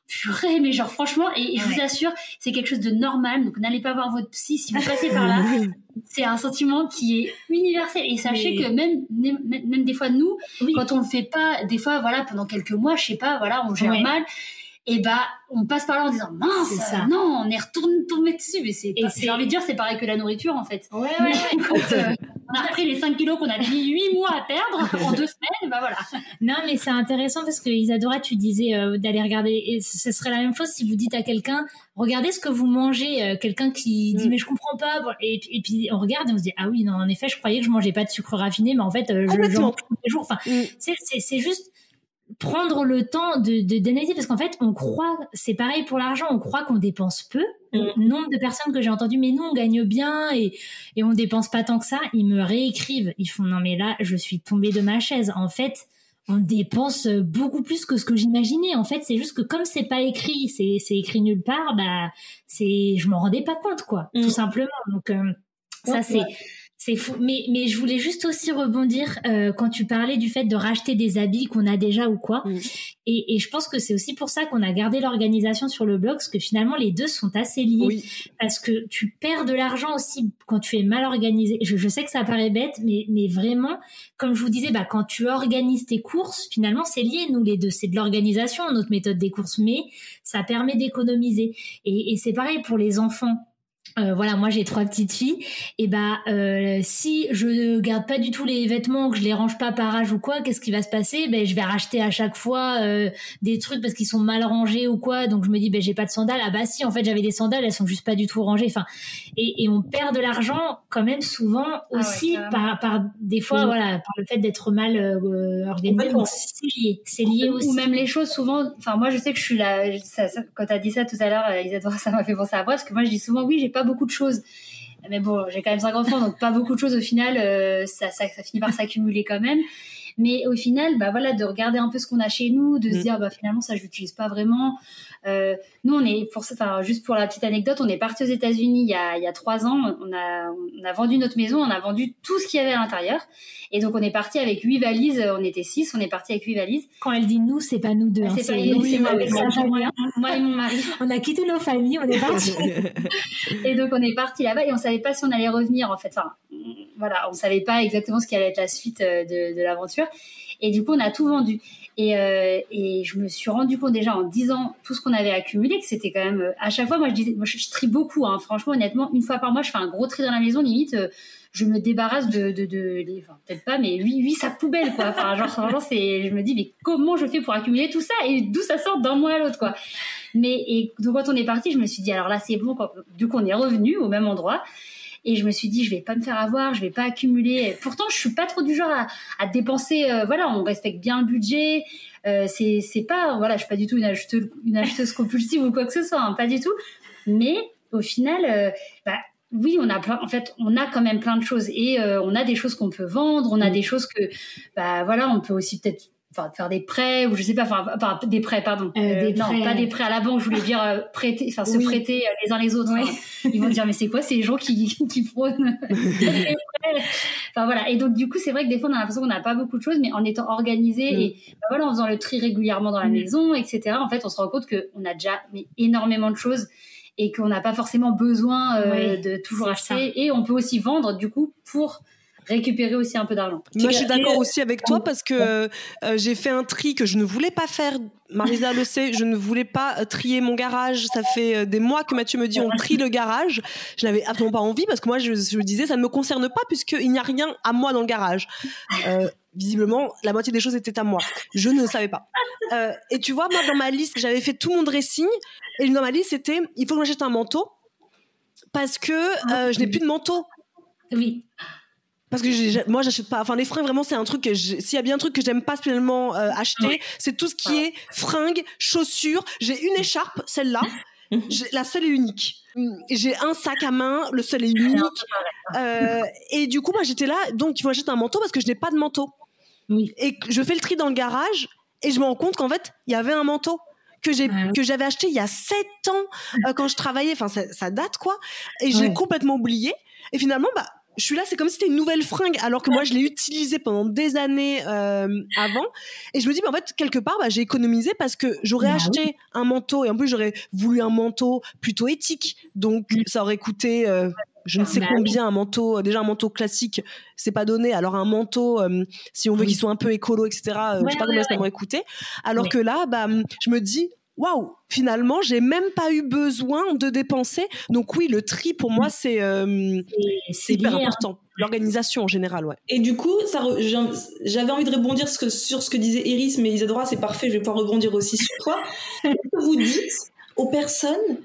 purée, mais genre franchement, et, et je Ouais. vous assure, c'est quelque chose de normal. Donc n'allez pas voir votre psy si vous passez par là. C'est un sentiment qui est universel. Et sachez Mais- que même, même, même des fois, nous, Oui. quand on le fait pas, des fois, voilà, pendant quelques mois, je sais pas, voilà, on gère Ouais. mal. Et bah, on passe par là en disant mince, C'est ça. non, on est retourné tombé dessus. Mais c'est, Et pas- c'est- j'ai envie de dire, c'est pareil que la nourriture en fait. Ouais, ouais, Mais ouais. quand euh, on a repris les cinq kilos qu'on a mis huit mois à perdre en deux semaines, bah voilà. Non, mais c'est intéressant parce que Isadora, tu disais euh, d'aller regarder. Et ce serait la même chose si vous dites à quelqu'un, regardez ce que vous mangez. euh, quelqu'un qui dit, Mm. mais je comprends pas. Bon, Et, et puis on regarde et on se dit, ah oui, non, en effet, je croyais que je mangeais pas de sucre raffiné, mais en fait, euh, je j'en Complètement. mange tous les jours. Enfin, Mm. c'est, c'est, c'est juste prendre le temps de, de d'analyser parce qu'en fait, on croit, c'est pareil pour l'argent, on croit qu'on dépense peu. Le nombre de personnes que j'ai entendues, mais nous, on gagne bien et, et on dépense pas tant que ça, ils me réécrivent. Ils font, non, mais là, je suis tombée de ma chaise. En fait, on dépense beaucoup plus que ce que j'imaginais. En fait, c'est juste que comme c'est pas écrit, c'est, c'est écrit nulle part, bah, c'est, je m'en rendais pas compte, quoi, Mm. tout simplement. Donc, euh, ça, Ouais. c'est, c'est fou. Mais, mais je voulais juste aussi rebondir, euh, quand tu parlais du fait de racheter des habits qu'on a déjà ou quoi. Mm. Et, et je pense que c'est aussi pour ça qu'on a gardé l'organisation sur le blog, parce que finalement, les deux sont assez liés. Oui. Parce que tu perds de l'argent aussi quand tu es mal organisé. Je, je sais que ça paraît bête, mais, mais vraiment, comme je vous disais, bah, quand tu organises tes courses, finalement, c'est lié, nous, les deux. C'est de l'organisation, notre méthode des courses, mais ça permet d'économiser. Et, et c'est pareil pour les enfants. Euh, voilà, moi j'ai trois petites filles, et bah euh, si je garde pas du tout les vêtements, que je les range pas par âge ou quoi, qu'est-ce qui va se passer? Ben je vais racheter à chaque fois euh, des trucs parce qu'ils sont mal rangés ou quoi, donc je me dis ben j'ai pas de sandales. Ah bah si, en fait j'avais des sandales, elles sont juste pas du tout rangées. Enfin, et, et on perd de l'argent quand même souvent ouais, aussi carrément. par par des fois Mm. voilà par le fait d'être mal euh, organisé. Complètement. Donc c'est lié, c'est lié aussi. Ou même les choses souvent, enfin moi je sais que je suis là, ça, ça, quand t'as dit ça tout à l'heure, euh, Isadora, ça m'a fait penser à moi, parce que moi je dis souvent oui j'ai pas beaucoup de choses, mais bon j'ai quand même cinq enfants donc pas beaucoup de choses au final, euh, ça, ça, ça finit par s'accumuler quand même. Mais au final, bah voilà, de regarder un peu ce qu'on a chez nous, de se Mm. dire bah finalement ça je l'utilise pas vraiment. Euh, nous on est, pour, enfin juste pour la petite anecdote, on est parti aux États-Unis il y a il y a trois ans. On a on a vendu notre maison, on a vendu tout ce qu'il y avait à l'intérieur, et donc on est parti avec huit valises. On était six, on est parti avec huit valises. Quand elle dit nous, c'est pas nous deux. hein, C'est pas c'est nous, oui, c'est moi, oui, oui, c'est c'est moi, Julien. moi et mon mari. On a quitté nos familles, on est parti. Et donc on est parti là-bas et on savait pas si on allait revenir en fait. Enfin, voilà, on savait pas exactement ce qui allait être la suite euh, de, de l'aventure. Et du coup, on a tout vendu. Et, euh, et je me suis rendu compte déjà en disant tout ce qu'on avait accumulé que c'était quand même euh, à chaque fois. Moi, je disais, moi, je, je trie beaucoup. Hein, franchement, honnêtement, une fois par mois, je fais un gros tri dans la maison. Limite, euh, je me débarrasse de, de, de, de enfin, peut-être pas, mais huit, huit sacs poubelles, quoi. Enfin, genre, franchement, c'est, je me dis, mais comment je fais pour accumuler tout ça et d'où ça sort d'un mois à l'autre, quoi. Mais et donc quand on est parti, je me suis dit alors là c'est bon. Quand, du coup, on est revenu au même endroit. Et je me suis dit, je vais pas me faire avoir, je vais pas accumuler. Pourtant, je suis pas trop du genre à, à dépenser. Euh, voilà, on respecte bien le budget. Euh, c'est, c'est pas, voilà, je suis pas du tout une acheteuse, une acheteuse compulsive ou quoi que ce soit, hein, pas du tout. Mais au final, euh, bah, oui, on a plein. En fait, on a quand même plein de choses et euh, on a des choses qu'on peut vendre. On a des choses que, bah voilà, on peut aussi peut-être. Enfin, faire des prêts ou je sais pas, enfin, enfin des prêts, pardon. Euh, des non, prêts. pas des prêts à la banque. Je voulais dire euh, prêter, enfin se Oui. prêter euh, les uns les autres. Oui. Enfin, ils vont dire mais c'est quoi ces gens qui qui prônent des prêts. Enfin voilà. Et donc du coup c'est vrai que des fois on a l'impression qu'on n'a pas beaucoup de choses, mais en étant organisé Mm. et bah, voilà en faisant le tri régulièrement dans la Mm. maison, et cetera. En fait, on se rend compte que on a déjà mais, énormément de choses et qu'on n'a pas forcément besoin euh, Oui, de toujours c'est acheter. Et on peut aussi vendre du coup pour récupérer aussi un peu d'argent. Moi, je suis d'accord aussi avec toi parce que euh, j'ai fait un tri que je ne voulais pas faire. Marisa le sait, je ne voulais pas euh, trier mon garage. Ça fait euh, des mois que Mathieu me dit on trie le garage. Je n'avais absolument pas envie parce que moi, je, je disais ça ne me concerne pas puisqu'il n'y a rien à moi dans le garage. Euh, visiblement, la moitié des choses étaient à moi. Je ne savais pas. Euh, et tu vois, moi, dans ma liste, j'avais fait tout mon dressing et dans ma liste, c'était il faut que j'achète un manteau parce que euh, je n'ai plus de manteau. Oui. Parce que j'ai, moi, j'achète pas. Enfin, les fringues, vraiment, c'est un truc que j'ai- s'il y a bien un truc que j'aime pas spécialement euh, acheter, Oui. c'est tout ce qui est fringues, chaussures. J'ai une écharpe, celle-là, j'ai, la seule et unique. J'ai un sac à main, le seul et unique. Euh, et du coup, moi, j'étais là, donc il faut acheter un manteau parce que je n'ai pas de manteau. Oui. Et que je fais le tri dans le garage et je me rends compte qu'en fait, il y avait un manteau que j'ai Ah oui. que j'avais acheté il y a sept ans euh, quand je travaillais. Enfin, ça, ça date quoi. Et j'ai Ouais. complètement oublié. Et finalement, bah je suis là, c'est comme si c'était une nouvelle fringue, alors que moi, je l'ai utilisée pendant des années euh, avant. Et je me dis, bah, en fait, quelque part, bah, j'ai économisé parce que j'aurais bah, acheté oui. un manteau, et en plus, j'aurais voulu un manteau plutôt éthique. Donc, mmh. ça aurait coûté... Euh, je ne sais bah, combien oui. un manteau, déjà un manteau classique, c'est pas donné. Alors un manteau, euh, si on veut oui. qu'il soit un peu écolo, et cetera, euh, ouais, je sais pas ouais, combien ouais. ça m'aurait coûté. Alors ouais. que là, bah, je me dis, waouh, finalement, j'ai même pas eu besoin de dépenser. Donc oui, le tri pour moi, c'est, euh, c'est, c'est hyper lié, important. Hein. L'organisation en général, ouais. Et du coup, ça re... j'avais envie de rebondir sur ce que disait Iris, mais Isadora, c'est parfait, je vais pouvoir rebondir aussi sur toi. Qu'est-ce que vous dites aux personnes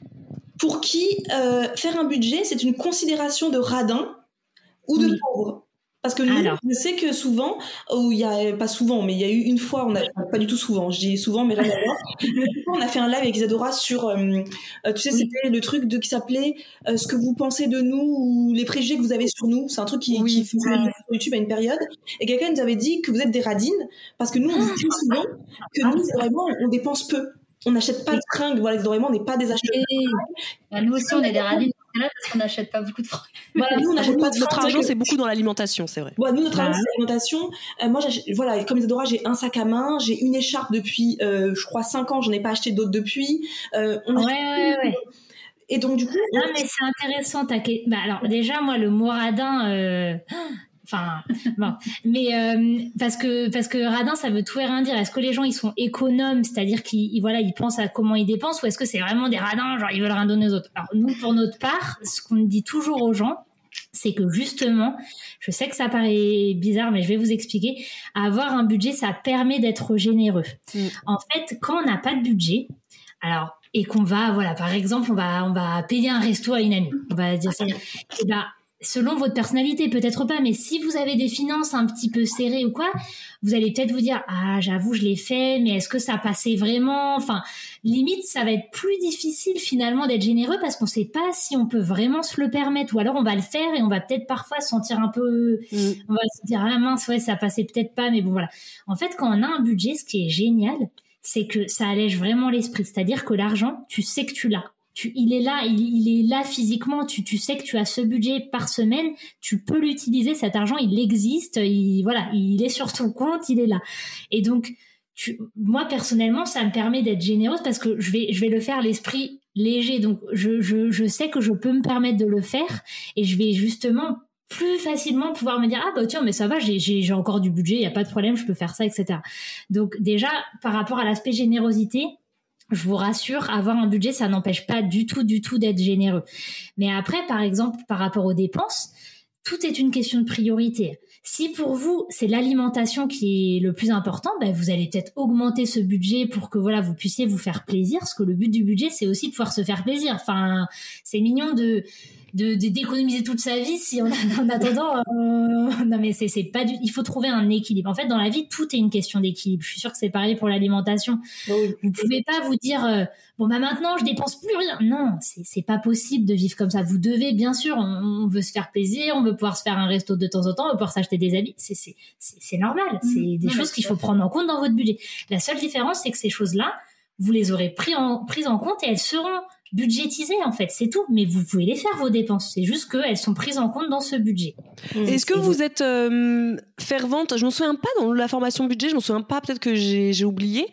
pour qui euh, faire un budget, c'est une considération de radin ou de oui. pauvre? Parce que nous, Alors. je sais que souvent, ou il y a pas souvent, mais il y a eu une fois, on a pas du tout souvent, je dis souvent, mais rien à voir. On a fait un live avec Isadora sur, euh, tu sais, oui. c'était le truc de qui s'appelait euh, ce que vous pensez de nous ou les préjugés que vous avez sur nous. C'est un truc qui, oui. qui fonctionnait sur YouTube à une période. Et quelqu'un nous avait dit que vous êtes des radines parce que nous, on dit très souvent que nous, vraiment, on dépense peu. On n'achète pas de fringues, voilà, vraiment, on n'est pas des acheteurs. Bah, nous aussi, on est des radines parce qu'on n'achète pas beaucoup de fringues. Voilà, nous, on n'achète pas de Notre argent, c'est beaucoup dans l'alimentation, c'est vrai. Voilà, nous, notre argent, c'est l'alimentation. Euh, moi, voilà, comme Isadora, j'ai un sac à main, j'ai une écharpe depuis, euh, je crois, cinq ans, je n'ai pas acheté d'autres depuis. Euh, on ouais, ouais, ouais. Et donc, du coup. Non, on... mais c'est intéressant. Ta... Bah, alors, déjà, moi, le mot radin. Euh... Enfin, bon, mais euh, parce que parce que radin, ça veut tout et rien dire. Est-ce que les gens ils sont économes, c'est-à-dire qu'ils voilà ils pensent à comment ils dépensent, ou est-ce que c'est vraiment des radins, genre ils veulent rien donner aux autres? Alors nous, pour notre part, ce qu'on dit toujours aux gens, c'est que justement, je sais que ça paraît bizarre, mais je vais vous expliquer. Avoir un budget, ça permet d'être généreux. Mmh. En fait, quand on n'a pas de budget, alors et qu'on va voilà, par exemple, on va on va payer un resto à une amie, on va dire ça. Et ben selon votre personnalité, peut-être pas, mais si vous avez des finances un petit peu serrées ou quoi, vous allez peut-être vous dire « Ah, j'avoue, je l'ai fait, mais est-ce que ça passait vraiment ?» Enfin, limite, ça va être plus difficile finalement d'être généreux parce qu'on sait pas si on peut vraiment se le permettre, ou alors on va le faire et on va peut-être parfois se sentir un peu... Mmh. On va se dire « Ah mince, ouais, ça passait peut-être pas, mais bon, voilà. » En fait, quand on a un budget, ce qui est génial, c'est que ça allège vraiment l'esprit. C'est-à-dire que l'argent, tu sais que tu l'as. Tu, il est là, il, il est là physiquement. Tu, tu sais que tu as ce budget par semaine. Tu peux l'utiliser. Cet argent, il existe. Il, voilà, il est sur ton compte. Il est là. Et donc, tu, moi personnellement, ça me permet d'être généreuse parce que je vais, je vais le faire l'esprit léger. Donc, je, je, je sais que je peux me permettre de le faire et je vais justement plus facilement pouvoir me dire ah bah tiens mais ça va, j'ai, j'ai, j'ai encore du budget, il y a pas de problème, je peux faire ça, et cetera. Donc déjà par rapport à l'aspect générosité, je vous rassure, avoir un budget, ça n'empêche pas du tout, du tout d'être généreux. Mais après, par exemple, par rapport aux dépenses, tout est une question de priorité. Si pour vous, c'est l'alimentation qui est le plus important, ben vous allez peut-être augmenter ce budget pour que voilà, vous puissiez vous faire plaisir. Parce que le but du budget, c'est aussi de pouvoir se faire plaisir. Enfin, c'est mignon de... De, de d'économiser toute sa vie si en, en attendant euh, non mais c'est c'est pas du il faut trouver un équilibre. En fait dans la vie tout est une question d'équilibre. Je suis sûre que c'est pareil pour l'alimentation. Oui. Vous pouvez pas vous dire euh, bon bah maintenant je dépense plus rien. Non, c'est c'est pas possible de vivre comme ça. Vous devez bien sûr, on, on veut se faire plaisir, on veut pouvoir se faire un resto de temps en temps, on veut pouvoir s'acheter des habits, c'est c'est c'est, c'est normal, mmh. c'est des non, choses qu'il faut prendre en compte dans votre budget. La seule différence c'est que ces choses-là, vous les aurez pris en prises en compte et elles seront budgétisées en fait, c'est tout. Mais vous pouvez les faire vos dépenses, c'est juste qu'elles sont prises en compte dans ce budget. Mmh. Est-ce que vous, vous êtes euh, fervente, je m'en souviens pas dans la formation budget, je m'en souviens pas, peut-être que j'ai, j'ai oublié,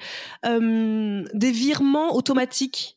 euh, des virements automatiques?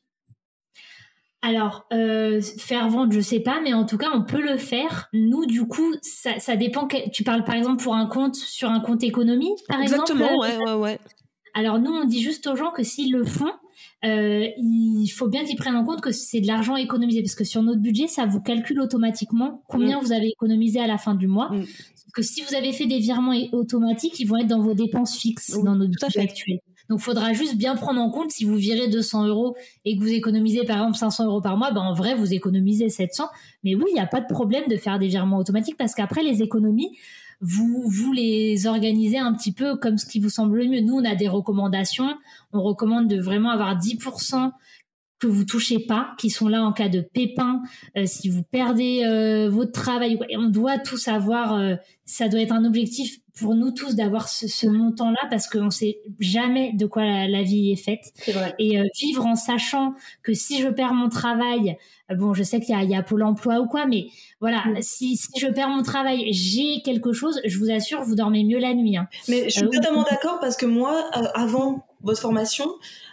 Alors, euh, fervente, je sais pas, mais en tout cas, on peut le faire. Nous, du coup, ça, ça dépend. Que, tu parles par exemple pour un compte, sur un compte économie, par Exactement, exemple. Exactement, ouais, ouais, ouais. Alors nous, on dit juste aux gens que s'ils le font, euh, il faut bien qu'ils prennent en compte que c'est de l'argent économisé, parce que sur notre budget, ça vous calcule automatiquement combien mmh. vous avez économisé à la fin du mois. Mmh. Que si vous avez fait des virements automatiques, ils vont être dans vos dépenses fixes, mmh, dans notre budget actuel. Donc, il faudra juste bien prendre en compte si vous virez deux cents euros et que vous économisez par exemple cinq cents euros par mois, ben en vrai, vous économisez sept cents. Mais oui, il n'y a pas de problème de faire des virements automatiques parce qu'après, les économies, vous, vous les organisez un petit peu comme ce qui vous semble le mieux. Nous, on a des recommandations. On recommande de vraiment avoir dix pour cent que vous touchez pas, qui sont là en cas de pépin, euh, si vous perdez euh, votre travail. Et on doit tous avoir, euh, ça doit être un objectif pour nous tous d'avoir ce, ce montant-là parce qu'on sait jamais de quoi la, la vie est faite. C'est vrai. Et euh, vivre en sachant que si je perds mon travail, euh, bon, je sais qu'il y a, il y a Pôle emploi ou quoi, mais voilà, mmh. si, si je perds mon travail, j'ai quelque chose, je vous assure, vous dormez mieux la nuit. Hein. Mais je suis euh, totalement oui. d'accord parce que moi, euh, avant votre formation,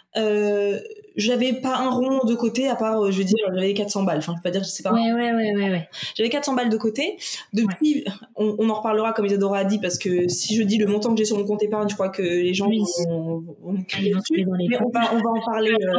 euh, j'avais pas un rond de côté à part, je veux dire, j'avais quatre cents balles. Enfin, je peux pas dire, je sais pas. Ouais, ouais, ouais, ouais, ouais. J'avais quatre cents balles de côté. Depuis, ouais. on, on en reparlera comme Isadora a dit, parce que si je dis le montant que j'ai sur mon compte épargne, je crois que les gens oui. vont, vont me crier Ils vont dessus. dans les mais on va, on va en parler. Euh...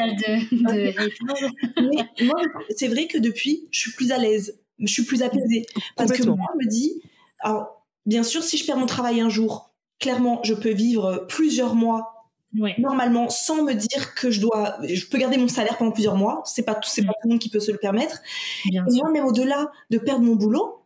de, de... mais moi, c'est vrai que depuis, je suis plus à l'aise. Je suis plus apaisée. Parce que moi, je me dis, alors, bien sûr, si je perds mon travail un jour, clairement, je peux vivre plusieurs mois Ouais. normalement sans me dire que je dois je peux garder mon salaire pendant plusieurs mois, c'est pas tout c'est mmh. pas tout le monde qui peut se le permettre. Bien et sûr. Moi même au-delà de perdre mon boulot,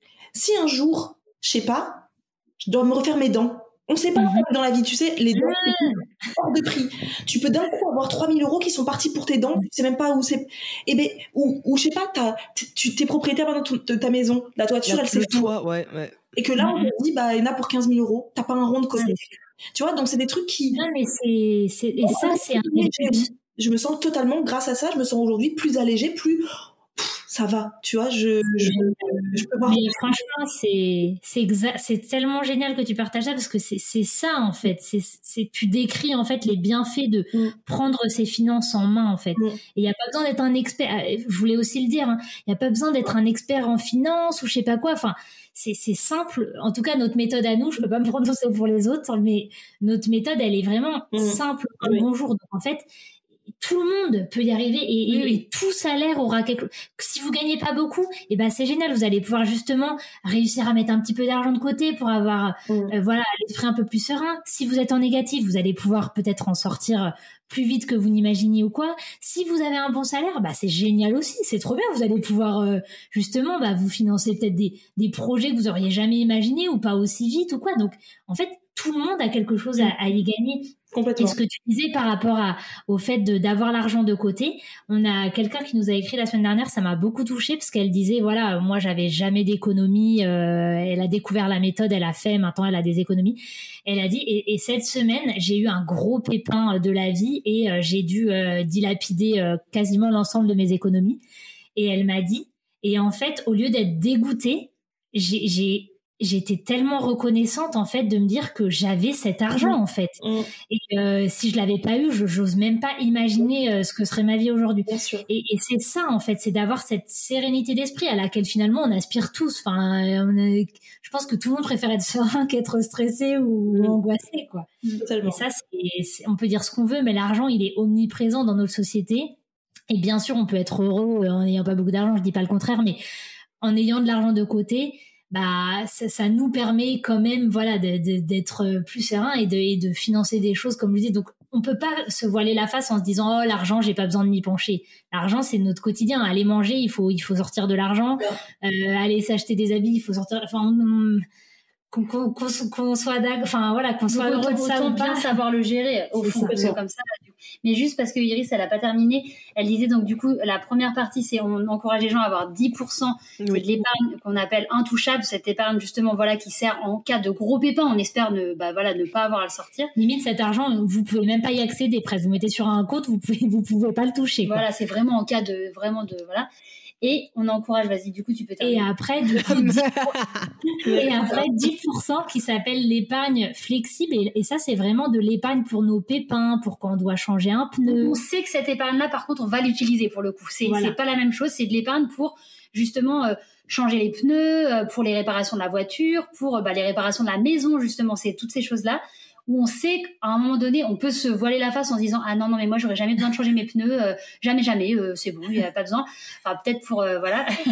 si un jour je sais pas je dois me refaire mes dents, on sait pas mmh. dans la vie, tu sais, les dents mmh. c'est hors de prix, tu peux d'un coup avoir trois mille euros qui sont partis pour tes dents, tu sais même pas où c'est, et ben ou, ou je sais pas t'as, tu t'es propriétaire de ta maison, la toiture la elle s'est toi ouais ouais et que là mmh. on te dit bah il y en a pour quinze mille euros, t'as pas un rond de côté. Tu vois, donc c'est des trucs qui... Non, mais c'est... c'est... Et ça, c'est un... Je me sens totalement, grâce à ça, je me sens aujourd'hui plus allégée, plus... Pff, ça va, tu vois, je, je, je peux voir... Mais franchement, c'est, c'est, exa... c'est tellement génial que tu partages ça, parce que c'est, c'est ça, en fait. C'est, c'est... Tu décris, en fait, les bienfaits de mm. prendre ses finances en main, en fait. Mm. Et il n'y a pas besoin d'être un expert... Je voulais aussi le dire, il hein. n'y a pas besoin d'être un expert en finance ou je sais pas quoi, enfin... C'est, c'est simple. En tout cas, notre méthode à nous, je peux pas me prononcer pour les autres, mais notre méthode, elle est vraiment mmh. simple comme oui. bonjour. Donc, en fait, tout le monde peut y arriver et, et, oui. et tout salaire aura quelque chose. Si vous gagnez pas beaucoup, et ben, c'est génial. Vous allez pouvoir justement réussir à mettre un petit peu d'argent de côté pour avoir, mmh. euh, voilà, l'esprit un peu plus serein. Si vous êtes en négatif, vous allez pouvoir peut-être en sortir plus vite que vous n'imaginiez ou quoi. Si vous avez un bon salaire, bah c'est génial aussi, c'est trop bien. Vous allez pouvoir euh, justement bah vous financer peut-être des des projets que vous auriez jamais imaginés ou pas aussi vite ou quoi. Donc en fait, tout le monde a quelque chose à, à y gagner. Complètement. Et ce que tu disais par rapport à, au fait de, d'avoir l'argent de côté, on a quelqu'un qui nous a écrit la semaine dernière, ça m'a beaucoup touchée parce qu'elle disait, voilà, moi j'avais jamais d'économie, euh, elle a découvert la méthode, elle a fait, maintenant elle a des économies. Elle a dit, et, et cette semaine, j'ai eu un gros pépin de la vie et euh, j'ai dû euh, dilapider euh, quasiment l'ensemble de mes économies. Et elle m'a dit, et en fait, au lieu d'être dégoûtée, j'ai... j'ai j'étais tellement reconnaissante en fait de me dire que j'avais cet argent en fait mmh. et euh, si je l'avais pas eu je j'ose même pas imaginer euh, ce que serait ma vie aujourd'hui. Bien sûr. Et, et c'est ça en fait, c'est d'avoir cette sérénité d'esprit à laquelle finalement on aspire tous. Enfin on est... je pense que tout le monde préfère être serein qu'être stressé ou, mmh. ou angoissé quoi. Totalement. Et ça c'est, c'est on peut dire ce qu'on veut mais l'argent il est omniprésent dans notre société et bien sûr on peut être heureux en n'ayant pas beaucoup d'argent, je dis pas le contraire, mais en ayant de l'argent de côté bah ça, ça nous permet quand même voilà de, de, d'être plus serein et de, et de financer des choses comme je disais. Donc on peut pas se voiler la face en se disant oh l'argent j'ai pas besoin de m'y pencher. L'argent c'est notre quotidien. Aller manger il faut il faut sortir de l'argent. Euh, aller s'acheter des habits il faut sortir. Enfin on, qu'on, qu'on, qu'on, qu'on soit d'accord, enfin voilà, qu'on soit heureux de ça ou bien pas. Savoir le gérer au fond, parce que comme ça. Mais juste parce que Iris, elle a pas terminé, elle disait donc du coup la première partie c'est on encourage les gens à avoir dix pour cent oui. de l'épargne qu'on appelle intouchable, cette épargne justement voilà qui sert en cas de gros pépins, on espère ne bah voilà ne pas avoir à le sortir. Limite cet argent vous pouvez même pas y accéder, presque vous mettez sur un compte, vous pouvez vous pouvez pas le toucher. Quoi. Voilà, c'est vraiment en cas de vraiment de voilà. Et on encourage, vas-y, du coup, tu peux terminer. Et après, du coup, dix pour cent, et après, dix pour cent qui s'appelle l'épargne flexible. Et, et ça, c'est vraiment de l'épargne pour nos pépins, pour quand on doit changer un pneu. On sait que cette épargne-là, par contre, on va l'utiliser pour le coup. C'est, voilà. c'est pas la même chose. C'est de l'épargne pour, justement, euh, changer les pneus, euh, pour les réparations de la voiture, pour euh, bah, les réparations de la maison, justement. C'est toutes ces choses-là où on sait qu'à un moment donné, on peut se voiler la face en se disant « Ah non, non, mais moi, j'aurais jamais besoin de changer mes pneus. Euh, jamais, jamais. Euh, c'est bon, il n'y a pas besoin. » Enfin, peut-être pour... Euh, voilà.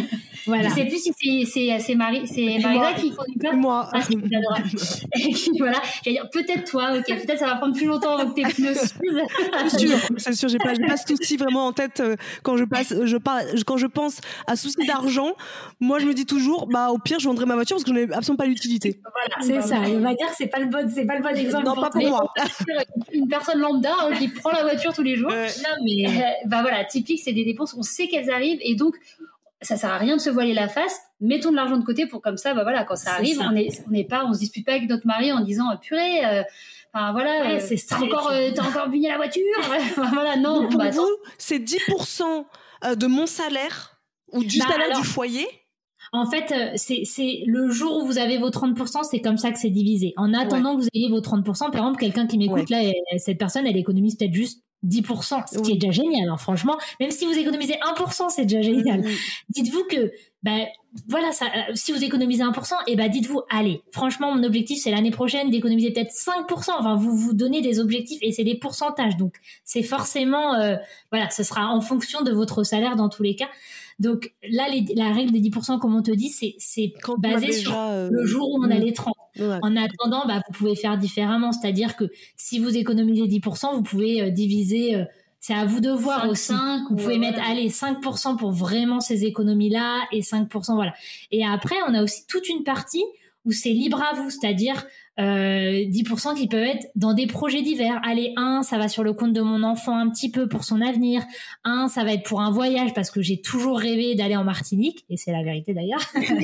Voilà. Je sais plus si c'est c'est c'est Marie, c'est Marisa qui conduit pas. Moi. Ah, c'est adorable. Et qui, voilà, j'allais dire peut-être toi, ok, peut-être ça va prendre plus longtemps avant que tes pneus s'usent. C'est sûr, c'est sûr, j'ai pas, j'ai pas ce souci vraiment en tête euh, quand je passe, je parle, quand je pense à souci d'argent. Moi, je me dis toujours, bah au pire, je vendrai ma voiture parce que j'en ai absolument pas l'utilité. Voilà, C'est ça. On va dire que c'est pas le bon, c'est pas le bon exemple. Non, pas pour moi. Une personne lambda hein, qui prend la voiture tous les jours. Ouais. Non, mais Euh, bah voilà, typique, c'est des dépenses, on sait qu'elles arrivent et donc ça sert à rien de se voiler la face. Mettons de l'argent de côté pour comme ça, bah voilà, quand ça C'est arrive, ça. on est, on n'est pas, on se dispute pas avec notre mari en disant purée. Euh, Enfin voilà, Ouais, euh, c'est t'as stress. encore, euh, t'as encore bugné la voiture. Voilà, non. Donc, pour bah, attends. vous, c'est dix pour cent de mon salaire ou du Bah, salaire alors- du foyer. en fait, euh, c'est, c'est le jour où vous avez vos trente pour cent, c'est comme ça que c'est divisé. En attendant que vous ayez vos trente pour cent, par exemple, quelqu'un qui m'écoute, là, elle- cette personne, elle économise peut-être juste dix pour cent, ce qui Oui. est déjà génial, hein, franchement. Même si vous économisez un pour cent, c'est déjà génial. Mhm. Dites-vous que, ben, voilà, ça, euh, si vous économisez un pour cent, et ben, dites-vous, allez, franchement, mon objectif, c'est l'année prochaine d'économiser peut-être cinq pour cent. Enfin, vous vous donnez des objectifs et c'est des pourcentages. Donc, c'est forcément, euh, voilà, ce sera en fonction de votre salaire dans tous les cas. Donc, là, les, la règle des dix pour cent, comme on te dit, c'est, c'est Quand on a basé déjà, sur euh, le jour où on a mhm. les trente. Ouais. En attendant, bah, vous pouvez faire différemment. C'est-à-dire que si vous économisez dix pour cent, vous pouvez euh, diviser, euh, c'est à vous de voir cinq, aussi. cinq, Vous ou, pouvez euh, mettre, voilà. allez, cinq pour cent pour vraiment ces économies-là et cinq pour cent, voilà. Et après, on a aussi toute une partie où c'est libre à vous, c'est-à-dire euh, dix pour cent qui peuvent être dans des projets divers. Allez, un, ça va sur le compte de mon enfant un petit peu pour son avenir. Un, ça va être pour un voyage parce que j'ai toujours rêvé d'aller en Martinique, et c'est la vérité d'ailleurs.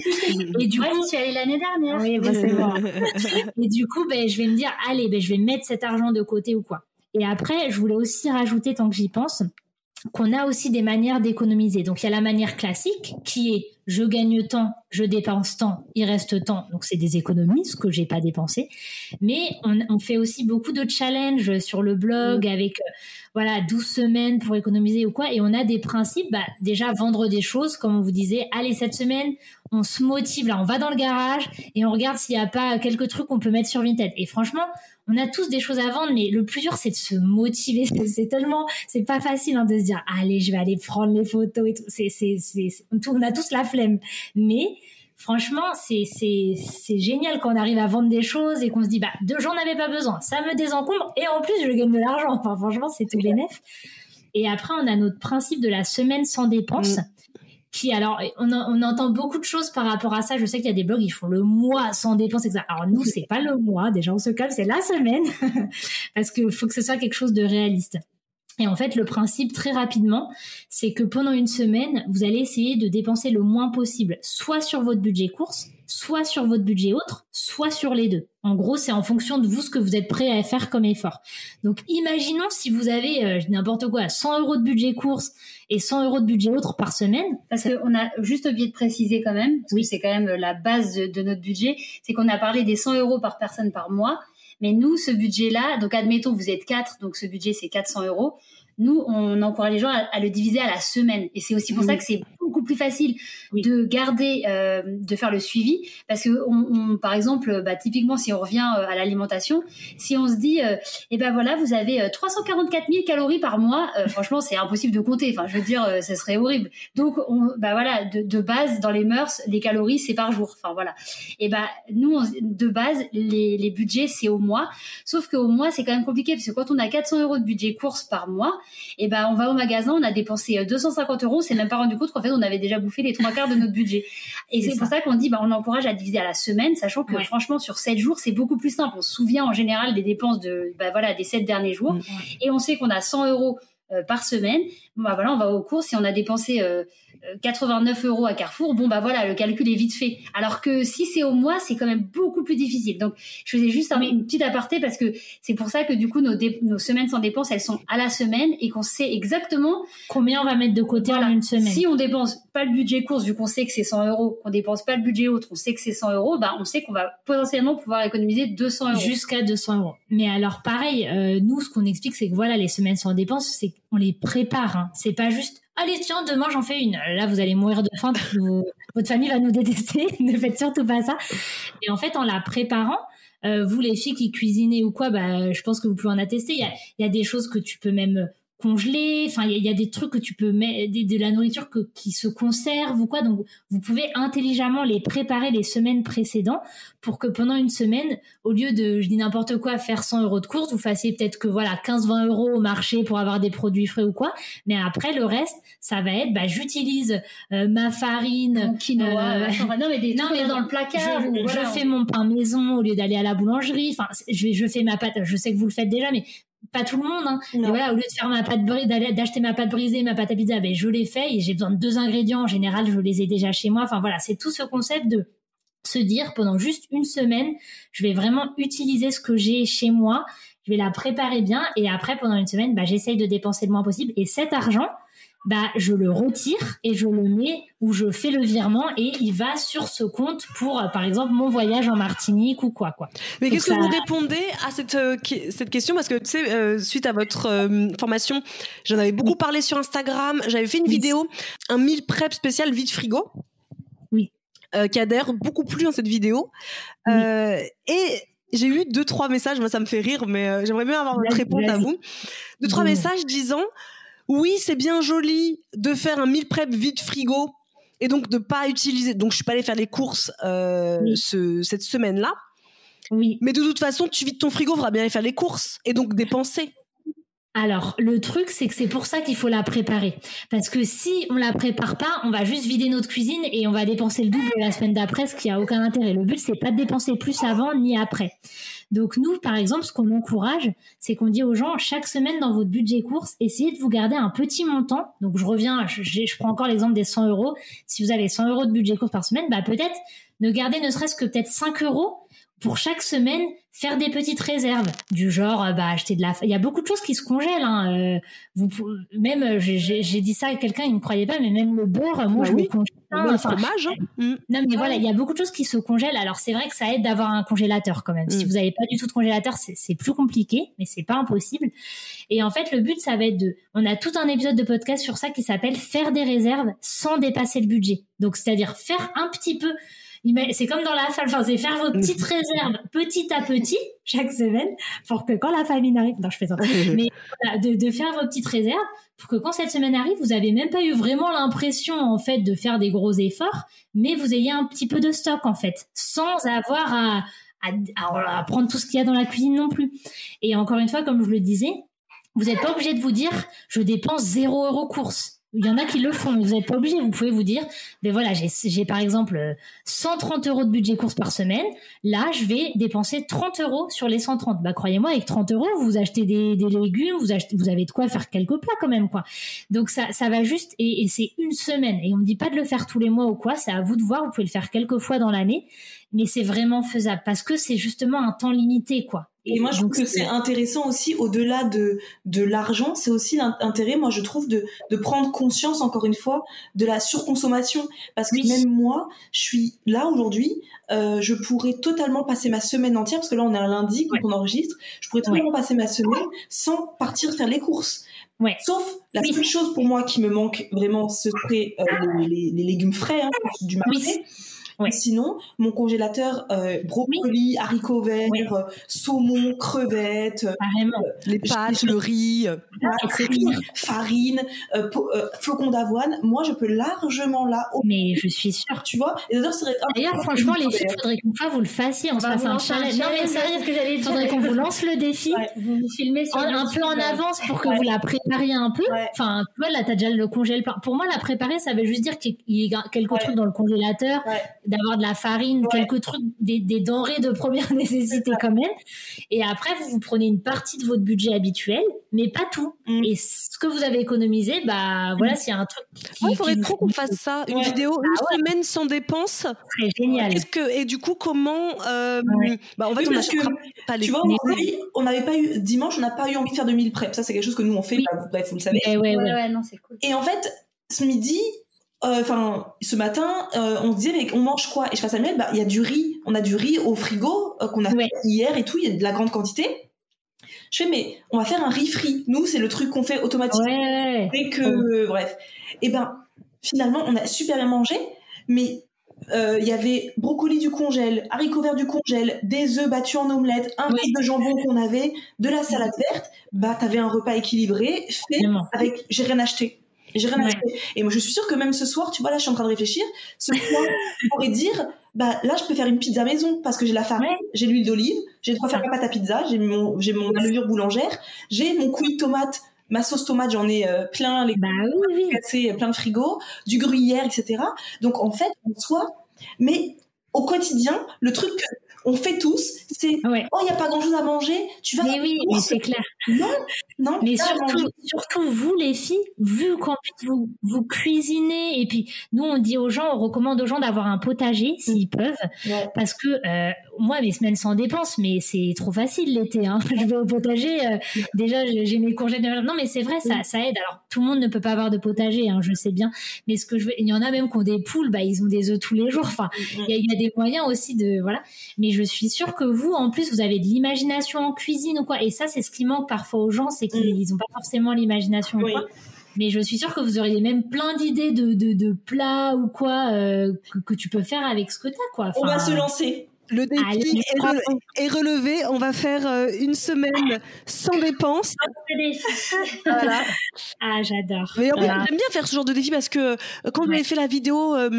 Et du Ouais, coup, j'y suis allée l'année dernière. oui, bah, c'est bon. Et du coup, ben, je vais me dire, allez, ben, je vais mettre cet argent de côté ou quoi. Et après, je voulais aussi rajouter, tant que j'y pense, qu'on a aussi des manières d'économiser. Donc, il y a la manière classique qui est je gagne tant, je dépense tant, il reste tant. Donc, c'est des économies, ce que j'ai pas dépensé. Mais on, on fait aussi beaucoup de challenges sur le blog avec, euh, voilà, douze semaines pour économiser ou quoi. Et on a des principes, bah, déjà vendre des choses, comme on vous disait. Allez, cette semaine, on se motive, là, on va dans le garage et on regarde s'il y a pas quelques trucs qu'on peut mettre sur Vinted. Et franchement, on a tous des choses à vendre, mais le plus dur, c'est de se motiver. C'est, c'est tellement, c'est pas facile, hein, de se dire, allez, je vais aller prendre les photos et tout. C'est, c'est, c'est, c'est on a tous la flemme. Mais, franchement, c'est, c'est, c'est génial quand on arrive à vendre des choses et qu'on se dit, bah, deux, j'en avais pas besoin. Ça me désencombre et en plus, je gagne de l'argent. Enfin, franchement, c'est tout bénef. Et après, on a notre principe de la semaine sans dépense. Mmh. Qui, alors, on, on entend beaucoup de choses par rapport à ça. Je sais qu'il y a des blogs, ils font le mois sans dépense, et cetera. Alors, nous, c'est pas le mois. Déjà, on se calme, c'est la semaine. Parce que faut que ce soit quelque chose de réaliste. Et en fait, le principe, très rapidement, c'est que pendant une semaine, vous allez essayer de dépenser le moins possible, soit sur votre budget course, soit sur votre budget autre, soit sur les deux. En gros, c'est en fonction de vous ce que vous êtes prêt à faire comme effort. Donc, imaginons si vous avez euh, n'importe quoi, cent euros de budget course et cent euros de budget autre par semaine. Parce qu'on a juste oublié de préciser quand même, parce oui. que c'est quand même la base de, de notre budget, c'est qu'on a parlé des cent euros par personne par mois. Mais nous, ce budget-là, donc admettons, vous êtes quatre, donc ce budget, c'est quatre cents euros. Nous, on encourage les gens à, à le diviser à la semaine. Et c'est aussi pour oui. ça que c'est beaucoup plus facile oui. de garder, euh, de faire le suivi. Parce que, on, on, par exemple, bah, typiquement, si on revient euh, à l'alimentation, si on se dit, euh, eh ben voilà, vous avez euh, trois cent quarante-quatre mille calories par mois, euh, franchement, c'est impossible de compter. Enfin, je veux dire, euh, ça serait horrible. Donc, on, bah voilà, de, de base, dans les mœurs, les calories, c'est par jour. Enfin, voilà. Et ben, bah, nous, on, de base, les, les budgets, c'est au mois. Sauf qu'au mois, c'est quand même compliqué, parce que quand on a quatre cents euros de budget course par mois, et ben, on va au magasin, on a dépensé deux cent cinquante euros, on s'est même pas rendu compte qu'en fait, on avait déjà bouffé les trois quarts de notre budget. Et c'est, c'est pour ça qu'on dit, bah, on encourage à diviser à la semaine, sachant que, ouais. franchement, sur sept jours, c'est beaucoup plus simple. On se souvient, en général, des dépenses de, bah, voilà, des sept derniers jours. Ouais. Et on sait qu'on a cent euros euh, par semaine. Bon, bah, voilà, on va aux courses. Si on a dépensé, euh, quatre-vingt-neuf euros à Carrefour, bon bah voilà, le calcul est vite fait. Alors que si c'est au mois, c'est quand même beaucoup plus difficile. Donc je faisais juste un, une petite aparté parce que c'est pour ça que du coup nos, dé- nos semaines sans dépense, elles sont à la semaine et qu'on sait exactement combien on va mettre de côté voilà. en une semaine. Si on dépense pas le budget course, vu qu'on sait que c'est cent euros, qu'on dépense pas le budget autre, on sait que c'est cent euros, bah on sait qu'on va potentiellement pouvoir économiser deux cents euros. Jusqu'à deux cents euros. Mais alors pareil, euh, nous ce qu'on explique, c'est que voilà, les semaines sans dépense, c'est qu'on les prépare. Hein. C'est pas juste allez, tiens, demain, j'en fais une. Là, vous allez mourir de faim. Vous, votre famille va nous détester. Ne faites surtout pas ça. Et en fait, en la préparant, euh, vous, les filles qui cuisinez ou quoi, bah, je pense que vous pouvez en attester. Il y a, il y a des choses que tu peux même congelé. Enfin, il y, y a des trucs que tu peux mettre, de, de la nourriture que, qui se conserve ou quoi. Donc, vous pouvez intelligemment les préparer les semaines précédentes pour que pendant une semaine, au lieu de, je dis n'importe quoi, faire cent euros de course, vous fassiez peut-être que voilà quinze vingt euros au marché pour avoir des produits frais ou quoi. Mais après, le reste, ça va être, bah, j'utilise euh, ma farine. Mon quinoa. Euh, non, mais des non, trucs mais dans le placard. Je, ou, je voilà. fais mon pain maison au lieu d'aller à la boulangerie. Enfin, je, je fais ma pâte. Je sais que vous le faites déjà, mais pas tout le monde, hein. Et voilà, au lieu de faire ma pâte brisée, d'acheter ma pâte brisée, ma pâte à pizza, ben je l'ai fait et j'ai besoin de deux ingrédients. En général, je les ai déjà chez moi. Enfin voilà, c'est tout ce concept de se dire pendant juste une semaine, je vais vraiment utiliser ce que j'ai chez moi. Je vais la préparer bien et après pendant une semaine, bah j'essaye de dépenser le moins possible et cet argent, bah je le retire et je le mets ou je fais le virement et il va sur ce compte pour euh, par exemple mon voyage en Martinique ou quoi quoi. Mais Donc qu'est-ce ça... que vous répondez à cette euh, cette question parce que tu sais euh, suite à votre euh, formation, j'en avais beaucoup parlé sur Instagram, j'avais fait une oui. vidéo, un meal prep spécial vide frigo. Oui. Euh, qui a d'ailleurs beaucoup plu dans cette vidéo. Oui. Euh, et j'ai eu deux trois messages, moi ça me fait rire mais euh, j'aimerais bien avoir votre réponse à vous. Deux trois oui. messages disant oui, c'est bien joli de faire un meal prep vide frigo et donc de pas utiliser. Donc je suis pas allée faire les courses euh, oui. ce, cette semaine-là. Oui. Mais de toute façon, tu vides ton frigo, faudra bien aller faire les courses et donc dépenser. Alors, le truc, c'est que c'est pour ça qu'il faut la préparer. Parce que si on la prépare pas, on va juste vider notre cuisine et on va dépenser le double la semaine d'après, ce qui a aucun intérêt. Le but, c'est pas de dépenser plus avant ni après. Donc nous, par exemple, ce qu'on encourage, c'est qu'on dit aux gens, chaque semaine dans votre budget course, essayez de vous garder un petit montant. Donc je reviens, je, je prends encore l'exemple des cent euros. Si vous avez cent euros de budget course par semaine, bah peut-être ne gardez ne serait-ce que peut-être cinq euros pour chaque semaine, faire des petites réserves du genre bah acheter de la il y a beaucoup de choses qui se congèlent hein. euh, vous même j'ai, j'ai dit ça à quelqu'un, il me croyait pas, mais même le beurre moi bah je oui. le congèle hein, le fromage hein. non mais ouais. Voilà, il y a beaucoup de choses qui se congèlent. Alors c'est vrai que ça aide d'avoir un congélateur quand même. Mm. Si vous n'avez pas du tout de congélateur, c'est, c'est plus compliqué, mais c'est pas impossible. Et en fait le but ça va être de on a tout un épisode de podcast sur ça qui s'appelle faire des réserves sans dépasser le budget. Donc c'est-à-dire faire un petit peu. C'est comme dans la salle, enfin, c'est faire vos petites réserves petit à petit chaque semaine pour que quand la famine arrive, non je fais ça, mais voilà, de, de faire vos petites réserves pour que quand cette semaine arrive, vous avez même pas eu vraiment l'impression en fait de faire des gros efforts, mais vous ayez un petit peu de stock en fait, sans avoir à, à, à, à prendre tout ce qu'il y a dans la cuisine non plus. Et encore une fois, comme je le disais, vous n'êtes pas obligé de vous dire je dépense zéro euro course. Il y en a qui le font, mais vous n'êtes pas obligé. Vous pouvez vous dire, ben voilà, j'ai, j'ai par exemple cent trente euros de budget course par semaine. Là, je vais dépenser trente euros sur les cent trente. Bah, croyez-moi, avec trente euros, vous achetez des, des légumes, vous achetez, vous avez de quoi faire quelques plats quand même, quoi. Donc ça, ça va juste, et, et c'est une semaine. Et on me dit pas de le faire tous les mois ou quoi. C'est à vous de voir. Vous pouvez le faire quelques fois dans l'année, mais c'est vraiment faisable parce que c'est justement un temps limité, quoi. Et moi, je trouve que c'est intéressant aussi, au-delà de, de l'argent, c'est aussi l'intérêt, moi, je trouve, de, de prendre conscience, encore une fois, de la surconsommation. Parce que oui. Même moi, je suis là aujourd'hui, euh, je pourrais totalement passer ma semaine entière, parce que là, on est un lundi quand ouais. on enregistre, je pourrais totalement ouais. passer ma semaine sans partir faire les courses. Ouais. Sauf la oui. seule chose pour moi qui me manque vraiment, ce serait euh, les, les, les légumes frais hein, du marché. Oui. Ouais. Sinon, mon congélateur, euh, brocoli, oui. haricots verts, oui. euh, saumon, crevettes, euh, les pâtes, le riz, farine, farine euh, po- euh, flocons d'avoine. Moi, je peux largement là. Mais je suis sûre. Tu vois. Et d'ailleurs, serait... d'ailleurs franchement, les filles, il faudrait qu'une fois vous le fassiez. On, on se fasse un challenge. Non, mais sérieux, ce que j'allais dire. Il faudrait qu'on vous lance le défi. Ouais. Vous vous filmez sur un, un peu en avance pour que ouais. vous la prépariez un peu. Ouais. Enfin, tu vois, là, t'as déjà le congèle. Pour moi, la préparer, ça veut juste dire qu'il y a quelques ouais. trucs dans le congélateur. Ouais. D'avoir de la farine, ouais. quelques trucs, des, des denrées de première nécessité quand même. Et après, vous vous prenez une partie de votre budget habituel, mais pas tout. Mm. Et ce que vous avez économisé, bah voilà, mm. s'il y a un truc qui... Il ouais, faudrait trop qu'on fasse ça, une ouais. vidéo, une ah, ouais. semaine sans dépenses. C'est génial. Qu'est-ce que, et du coup, comment... Euh, ouais. Bah, en fait, oui, on achètera pas les... Tu vois, on n'avait pas eu... Dimanche, on n'a pas eu envie de faire de meal prep. Ça, c'est quelque chose que nous, on fait. Oui. Bah, bref, vous le savez. Ouais, ouais, ouais. ouais, non, c'est cool. Et en fait, ce midi... Enfin, euh, ce matin, euh, on se disait mais on mange quoi? Et je face à Samuel, bah il y a du riz, on a du riz au frigo euh, qu'on a ouais. fait hier et tout, il y a de la grande quantité. Je fais mais on va faire un riz frit. Nous c'est le truc qu'on fait automatiquement. Ouais. Et que euh, bref. Et ben finalement on a super bien mangé, mais euh, y avait brocoli du congèle, haricots verts du congèle, des œufs battus en omelette, un Oui. peu de jambon qu'on avait, de la salade verte, bah t'avais un repas équilibré fait Vraiment. avec j'ai rien acheté. J'ai rien Ouais. acheté. Et moi je suis sûre que même ce soir, tu vois là je suis en train de réfléchir, ce soir je pourrais dire bah là je peux faire une pizza maison parce que j'ai la farine, Ouais. j'ai l'huile d'olive, j'ai de quoi Ça. faire ma pâte à pizza, j'ai mon j'ai mon ma levure boulangère, j'ai mon coulis de tomate, ma sauce tomate, j'en ai euh, plein les Bah oui, oui. cassés, plein de frigo, du gruyère, et cetera. Donc en fait, en soi, mais au quotidien, le truc qu'on fait tous, c'est Ouais. oh il y a pas grand chose à manger, tu vas Mais faire oui, des mais courses. c'est clair. Non, non. Mais pas à surtout, manger. surtout vous les filles, vu qu'en plus vous, vous cuisinez, et puis nous on dit aux gens, on recommande aux gens d'avoir un potager s'ils peuvent, Ouais. parce que euh, moi mes semaines sans dépenses, mais c'est trop facile l'été. Hein. Je vais au potager, euh, déjà j'ai j'ai mes courgettes. Non mais c'est vrai, ça, ça aide. Alors tout le monde ne peut pas avoir de potager, hein, je sais bien, mais ce que je veux, il y en a même qui ont des poules, bah ils ont des œufs tous les jours. Enfin, il y a, il y a des moyens aussi de voilà. Mais je suis sûre que vous, en plus, vous avez de l'imagination en cuisine ou quoi, et ça c'est ce qui manque parfois aux gens, c'est qu'ils n'ont pas forcément l'imagination ou Oui. quoi. Mais je suis sûre que vous auriez même plein d'idées de, de, de plats ou quoi euh, que, que tu peux faire avec ce que t'as, quoi. Enfin, On va se lancer. Le défi Allez, est, re- est relevé. On va faire euh, une semaine sans dépenses. Voilà. Ah, j'adore. Mais en plus, Voilà. j'aime bien faire ce genre de défi parce que euh, quand Ouais. j'avais fait la vidéo euh,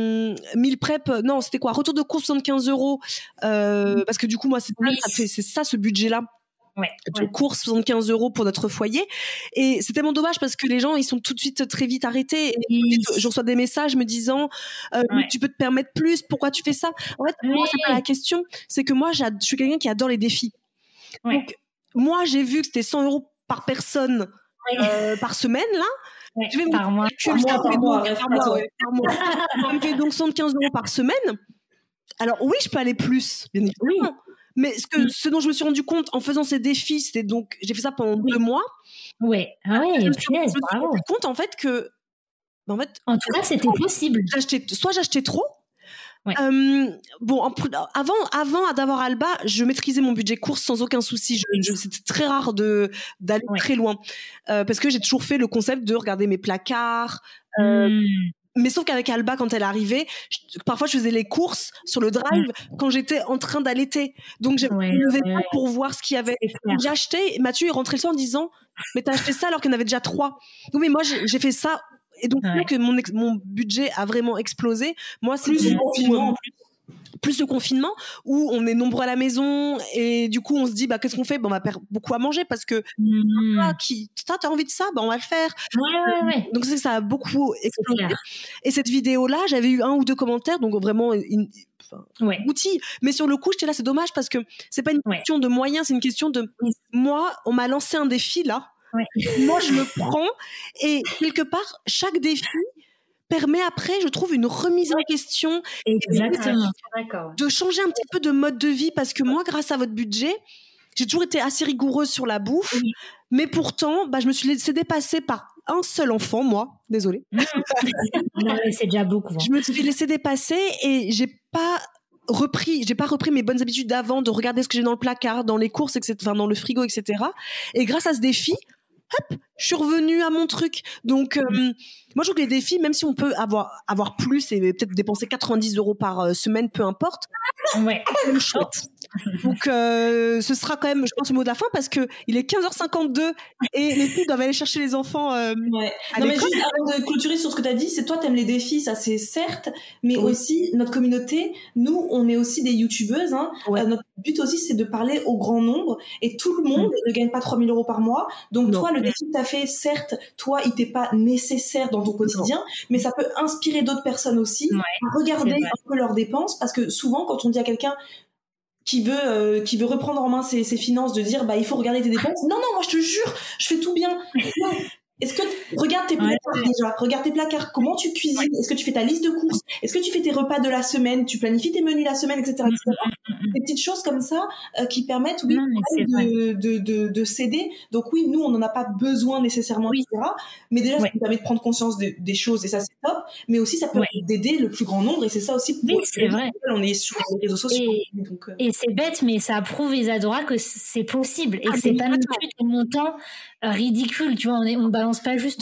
meal prep, euh, non, c'était quoi, retour de course soixante-quinze euros, euh, parce que du coup, moi, c'est ça, Oui. ça fait- c'est ça ce budget-là. Ouais, De ouais. course soixante-quinze euros pour notre foyer, et c'est tellement dommage parce que les gens ils sont tout de suite très vite arrêtés, et Oui. tout de suite, je reçois des messages me disant euh, Ouais. mais tu peux te permettre plus, pourquoi tu fais ça. En fait, moi Oui. c'est pas la question, c'est que moi j'ad- je suis quelqu'un qui adore les défis. Ouais. Donc moi j'ai vu que c'était cent euros par personne Ouais. euh, par semaine là. Ouais, Je vais me par mois. calculer Par ça, mois, par mais mois, donc, ouais, par pas mois, toi. ouais, par mois. Ça me fait donc soixante-quinze euros par semaine. Alors oui, je peux aller plus, bien évidemment. Mais ce, que, Mm. ce dont je me suis rendu compte en faisant ces défis, c'était donc, j'ai fait ça pendant Oui. deux mois. Ouais, ah ouais, Je me suis, punaise, je me suis bravo. rendu compte en fait que, ben, en fait, En tout cas, c'était possible. j'achetais, soit j'achetais trop. Ouais. Euh, bon, en, avant, avant d'avoir Alba, je maîtrisais mon budget course sans aucun souci. Je, je, c'était très rare de d'aller Ouais. très loin euh, parce que j'ai toujours fait le concept de regarder mes placards. Euh, Mm. Mais sauf qu'avec Alba, quand elle arrivait, je, parfois je faisais les courses sur le drive quand j'étais en train d'allaiter. Donc je Ouais, ne me levais ouais. pas pour voir ce qu'il y avait. C'est clair. J'ai acheté, Mathieu est rentré le soir en disant mais t'as acheté ça alors qu'il y en avait déjà trois. Donc mais moi j'ai, j'ai fait ça, et donc Ouais. c'est là que mon, ex, mon budget a vraiment explosé. Moi c'est Plus le beaucoup, confinement, euh, en plus. plus le confinement où on est nombreux à la maison, et du coup on se dit bah qu'est-ce qu'on fait, bah, on va perdre beaucoup à manger parce que Mm. ah, qui t'as, t'as envie de ça, bah on va le faire. Ouais, ouais, ouais. Donc c'est que ça a beaucoup explosé. clair. Et cette vidéo là, j'avais eu un ou deux commentaires, donc vraiment une, enfin, Ouais. outil. Mais sur le coup, j'étais là, c'est dommage parce que c'est pas une Ouais. question de moyens, c'est une question de moi. On m'a lancé un défi là. Ouais. Moi, je le prends, et quelque part, chaque défi permet après, je trouve, une remise en question, Exactement. D'accord. de changer un petit peu de mode de vie, parce que moi, grâce à votre budget, j'ai toujours été assez rigoureuse sur la bouffe, Oui. mais pourtant, bah, je me suis laissée dépasser par un seul enfant, moi, désolée. Non, mais c'est déjà beaucoup. Hein. Je me suis laissée dépasser et j'ai pas repris, j'ai pas repris mes bonnes habitudes d'avant, de regarder ce que j'ai dans le placard, dans les courses, et cetera, enfin, dans le frigo, et cetera. Et grâce à ce défi, hop, je suis revenue à mon truc. Donc, euh, moi, je trouve que les défis, même si on peut avoir, avoir plus et peut-être dépenser quatre-vingt-dix euros par euh, semaine, peu importe, Ouais. c'est même chouette. Donc, euh, ce sera quand même, je pense, le mot de la fin, parce que il est quinze heures cinquante-deux et les filles doivent aller chercher les enfants. Euh, Ouais. à Non, mais l'école. juste avant de clôturer sur ce que tu as dit, c'est toi, t'aimes les défis, ça c'est certes, mais Oui. aussi notre communauté, nous, on est aussi des youtubeuses. Hein. Ouais. Euh, notre but aussi, c'est de parler au grand nombre, et tout le monde ne gagne pas trois mille euros par mois. Donc, Non. toi, le défi que tu as fait, certes, toi, il t'est pas nécessaire dans ton quotidien, mais ça peut inspirer d'autres personnes aussi Ouais, à regarder c'est vrai. un peu leurs dépenses, parce que souvent, quand on dit à quelqu'un qui veut euh, qui veut reprendre en main ses, ses finances, de dire bah il faut regarder tes dépenses, non non moi je te jure je fais tout bien. Non. Est-ce que regarde tes Ouais. placards déjà, regarde tes placards, comment tu cuisines, est-ce que tu fais ta liste de courses, est-ce que tu fais tes repas de la semaine, tu planifies tes menus la semaine, et cetera, et cetera. Des petites choses comme ça euh, qui permettent oui Non, mais c'est de, de, de, de s'aider. Donc oui, nous on n'en a pas besoin nécessairement, Oui. et cetera. Mais déjà Ouais. ça nous permet de prendre conscience de- des choses, et ça c'est top. Mais aussi ça permet Ouais. d'aider le plus grand nombre, et c'est ça aussi. Oui, pour- c'est vrai. On est sur les réseaux sociaux. Et- donc, euh, Et c'est bête, mais ça prouve, Isadora, que c'est possible et Ah, que c'est mais pas non complètement. plus des montants euh, ridicules. Tu vois, on est, on balance pas juste cent euros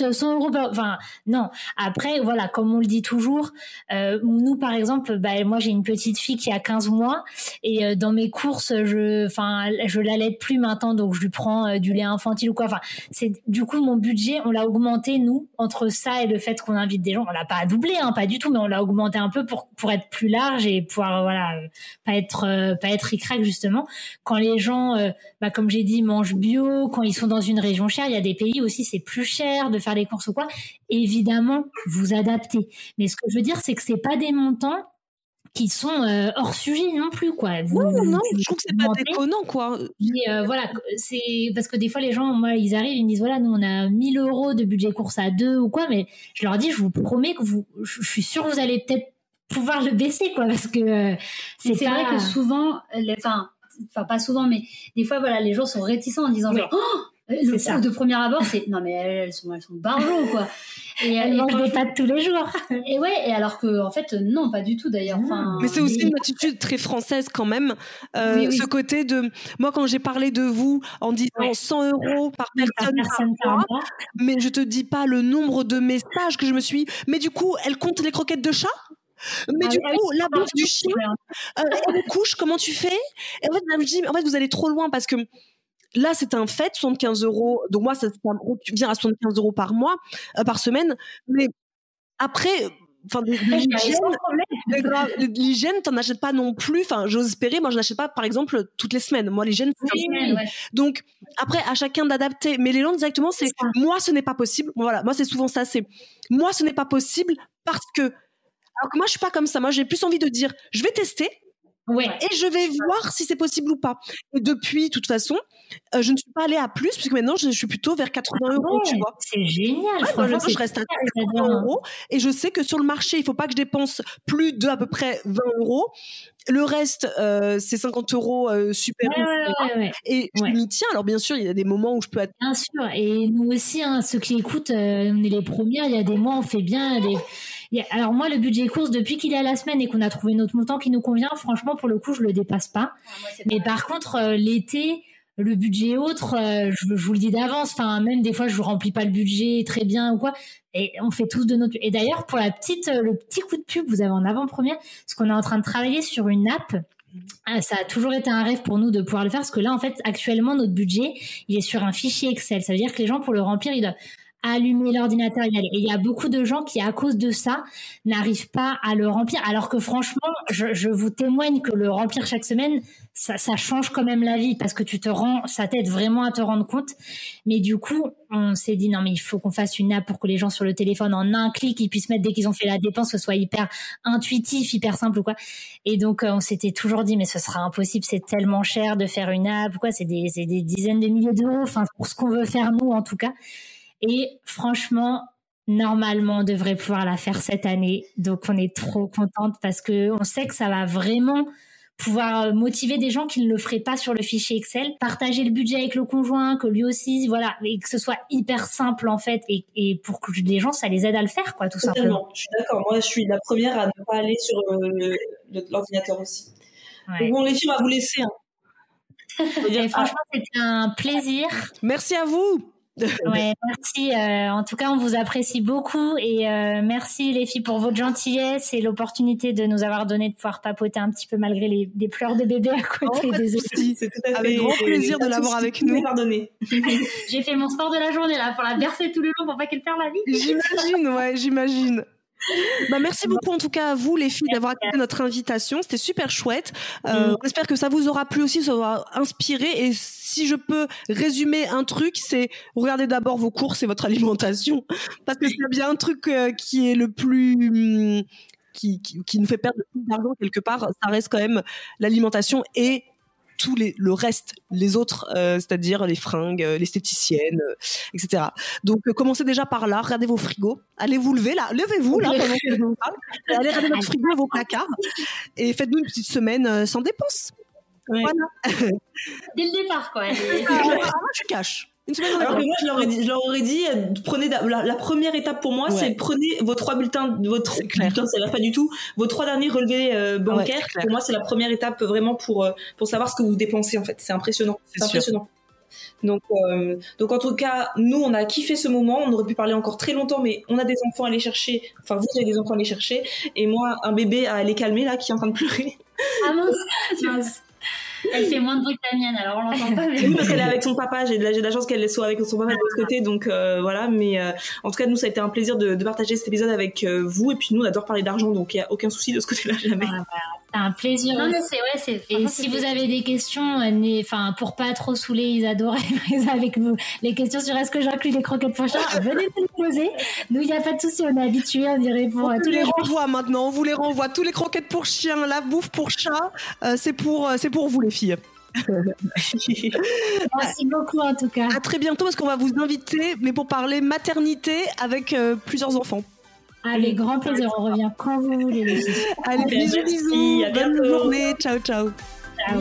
jours, enfin non. Après voilà, comme on le dit toujours, euh, nous par exemple, bah moi j'ai une petite fille qui a quinze mois et euh, dans mes courses, je, enfin je l'allaite plus maintenant, donc je lui prends euh, du lait infantile ou quoi. Enfin c'est du coup mon budget, on l'a augmenté nous entre ça et le fait qu'on invite des gens, on l'a pas doublé, hein, pas du tout, mais on l'a augmenté un peu pour pour être plus large et pouvoir voilà pas être euh, pas être ric-rac justement. Quand les gens, euh, bah comme j'ai dit, mangent bio, quand ils sont dans une région chère, il y a des pays aussi c'est plus cher de faire les courses ou quoi. Évidemment, vous adaptez. Mais ce que je veux dire, c'est que c'est pas des montants qui sont euh, hors sujet non plus, quoi. Vous, non, non, non, vous, je trouve que c'est pas déconnant, quoi. Mais euh, voilà, c'est parce que des fois les gens, moi, ils arrivent, ils me disent voilà, nous on a mille euros de budget course à deux ou quoi, mais je leur dis, je vous promets que vous, je suis sûre que vous allez peut-être pouvoir le baisser, quoi, parce que euh, c'est, c'est pas... vrai que souvent, enfin, enfin pas souvent, mais des fois, voilà, les gens sont réticents en disant oui. genre, oh le ça. De premier abord, c'est non mais elles sont elles sont barjots quoi. Et elles mangent des pâtes tous les jours. Et ouais, et alors que en fait non, pas du tout d'ailleurs. Enfin, mais c'est aussi mais... une attitude très française quand même. Euh, oui, oui. Ce côté de moi quand j'ai parlé de vous en disant ouais. cent euros par personne, par, personne par mois, mois, mais je te dis pas le nombre de messages que je me suis. Mais du coup, elle compte les croquettes de chat. Mais ah, du coup, oui, la bouffe du chien, euh, elle couche, comment tu fais? Et en fait, je me dis, en fait, vous allez trop loin parce que là, c'est un fait, soixante-quinze euros. Donc moi, ça, ça vient à soixante-quinze euros par mois, euh, par semaine. Mais après, enfin, l'hygiène, l'hygiène, t'en achètes pas non plus. Enfin, j'ose espérer. Moi, je n'achète pas, par exemple, toutes les semaines. Moi, l'hygiène, c'est oui, oui, ouais. Donc après, à chacun d'adapter. Mais les gens directement, c'est moi, ce n'est pas possible. Voilà, moi, c'est souvent ça. C'est moi, ce n'est pas possible parce que. Alors que moi, je suis pas comme ça. Moi, j'ai plus envie de dire, je vais tester. Ouais. Et je vais voir si c'est possible ou pas. Et depuis, de toute façon, euh, je ne suis pas allée à plus, puisque maintenant, je, je suis plutôt vers quatre-vingts euros, ouais, tu vois. C'est génial. Ouais, franchement, je reste à quatre-vingts euros. Et je sais que sur le marché, il ne faut pas que je dépense plus de à peu près vingt euros. Le reste, euh, c'est cinquante euros euh, super. Ouais, ouais, ouais, et je ouais. m'y tiens. Alors, bien sûr, il y a des moments où je peux être. Bien sûr. Et nous aussi, hein, ceux qui écoutent, euh, on est les premières. Il y a des mois, on fait bien. Des... Alors moi, le budget course, depuis qu'il est à la semaine et qu'on a trouvé notre montant qui nous convient, franchement, pour le coup, je le dépasse pas. Ah, moi, mais pas par contre, euh, l'été, le budget autre, euh, je, je vous le dis d'avance. Enfin, même des fois, je vous remplis pas le budget très bien ou quoi. Et on fait tous de notre. Et d'ailleurs, pour la petite, le petit coup de pub, vous avez en avant-première, parce qu'on est en train de travailler sur une app. Ah, ça a toujours été un rêve pour nous de pouvoir le faire, parce que là, en fait, actuellement, notre budget, il est sur un fichier Excel. Ça veut dire que les gens, pour le remplir, ils doivent allumer l'ordinateur et il y a beaucoup de gens qui, à cause de ça, n'arrivent pas à le remplir. Alors que franchement, je, je vous témoigne que le remplir chaque semaine, ça, ça change quand même la vie parce que tu te rends, ça t'aide vraiment à te rendre compte. Mais du coup, on s'est dit non mais il faut qu'on fasse une app pour que les gens sur le téléphone en un clic ils puissent mettre dès qu'ils ont fait la dépense, que ce soit hyper intuitif, hyper simple ou quoi. Et donc on s'était toujours dit mais ce sera impossible, c'est tellement cher de faire une app, quoi. C'est des, c'est des dizaines de milliers d'euros, enfin pour ce qu'on veut faire nous en tout cas. Et franchement, normalement, on devrait pouvoir la faire cette année. Donc, on est trop contente parce que on sait que ça va vraiment pouvoir motiver des gens qui ne le feraient pas sur le fichier Excel, partager le budget avec le conjoint, que lui aussi, voilà, et que ce soit hyper simple en fait, et, et pour que les gens, ça les aide à le faire, quoi, tout Totalement. simplement. Je suis d'accord. Moi, je suis la première à ne pas aller sur le, le, l'ordinateur aussi. Ouais. Bon, les filles, on va vous laisser. Hein. Et franchement, ah. c'était un plaisir. Merci à vous. Ouais, merci. Euh, en tout cas, on vous apprécie beaucoup et euh, merci les filles pour votre gentillesse et l'opportunité de nous avoir donné de pouvoir papoter un petit peu malgré les, les pleurs de bébé à côté oh, des autres. C'est tout à fait avec grand plaisir de l'avoir avec nous. J'ai fait mon sport de la journée là pour la bercer tout le long pour pas qu'elle perde la vie. J'imagine, ouais, j'imagine. Bah, merci beaucoup en tout cas à vous les filles d'avoir accepté notre invitation, c'était super chouette. Euh, mmh. On espère que ça vous aura plu aussi, ça vous aura inspiré. Et si je peux résumer un truc, c'est regardez d'abord vos courses et votre alimentation, parce que c'est bien un truc euh, qui est le plus qui, qui, qui nous fait perdre le plus d'argent quelque part. Ça reste quand même l'alimentation et tout les, le reste, les autres, euh, c'est-à-dire les fringues, l'esthéticienne, euh, et cetera. Donc, euh, commencez déjà par là, regardez vos frigos, allez vous lever là, levez-vous là, pendant que je vous parle, allez regarder votre frigo et vos placards, et faites-nous une petite semaine euh, sans dépenses. Ouais. Voilà. Dès le départ, quoi. Et... Ah, moi, je cache. Une semaine Alors que moi, je leur ai dit, je leur aurais dit prenez la, la première étape pour moi, ouais. c'est prenez vos trois bulletins, votre bulletin, ça va pas du tout, vos trois derniers relevés euh, bancaires. Ouais, pour moi, c'est la première étape vraiment pour pour savoir ce que vous dépensez en fait. C'est impressionnant. C'est, c'est impressionnant. Donc, euh, donc en tout cas, nous, on a kiffé ce moment. On aurait pu parler encore très longtemps, mais on a des enfants à aller chercher. Enfin, vous avez des enfants à aller chercher. Et moi, un bébé à aller calmer, là, qui est en train de pleurer. Ah mince, mince. Elle fait moins de bruit que la mienne, alors on l'entend pas. Mais... Oui, parce qu'elle est avec son papa. J'ai de la, j'ai de la chance qu'elle soit avec son papa de l'autre côté. Donc euh, voilà. Mais euh, en tout cas, nous, ça a été un plaisir de, de partager cet épisode avec euh, vous. Et puis nous, on adore parler d'argent, donc il n'y a aucun souci de ce côté-là, jamais. Ah, bah, c'est un plaisir. Non, mais c'est ouais, c'est. Et si vous avez des questions, enfin pour pas trop saouler Isadora et Marisa avec vous, les questions sur est-ce que j'inclus les croquettes pour chat, venez nous les poser. Nous, il n'y a pas de souci, on est habitués, on y répond à tous les jours. On les renvoie maintenant, on vous les renvoie. Tous les croquettes pour chien, la bouffe pour chat, euh, c'est pour, euh, c'est pour vous les filles. Merci beaucoup en tout cas. À très bientôt parce qu'on va vous inviter, mais pour parler maternité avec euh, plusieurs enfants. Avec grand plaisir, on revient quand vous voulez les filles. Allez, Okay, bisous, merci, bisous, à bonne bientôt. journée, ciao, ciao. Ciao.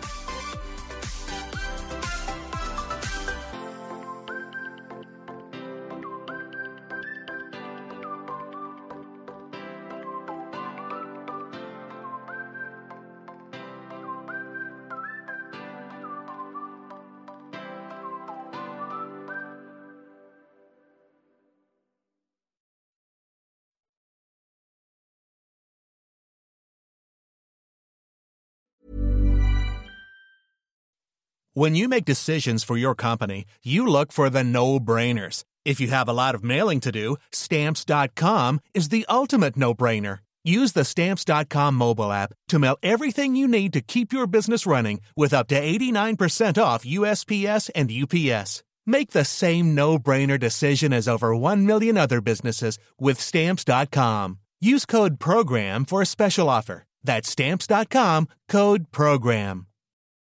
When you make decisions for your company, you look for the no-brainers. If you have a lot of mailing to do, Stamps dot com is the ultimate no-brainer. Use the Stamps dot com mobile app to mail everything you need to keep your business running with up to eighty-nine percent off U S P S and U P S. Make the same no-brainer decision as over one million other businesses with Stamps dot com. Use code PROGRAM for a special offer. That's Stamps dot com, code PROGRAM.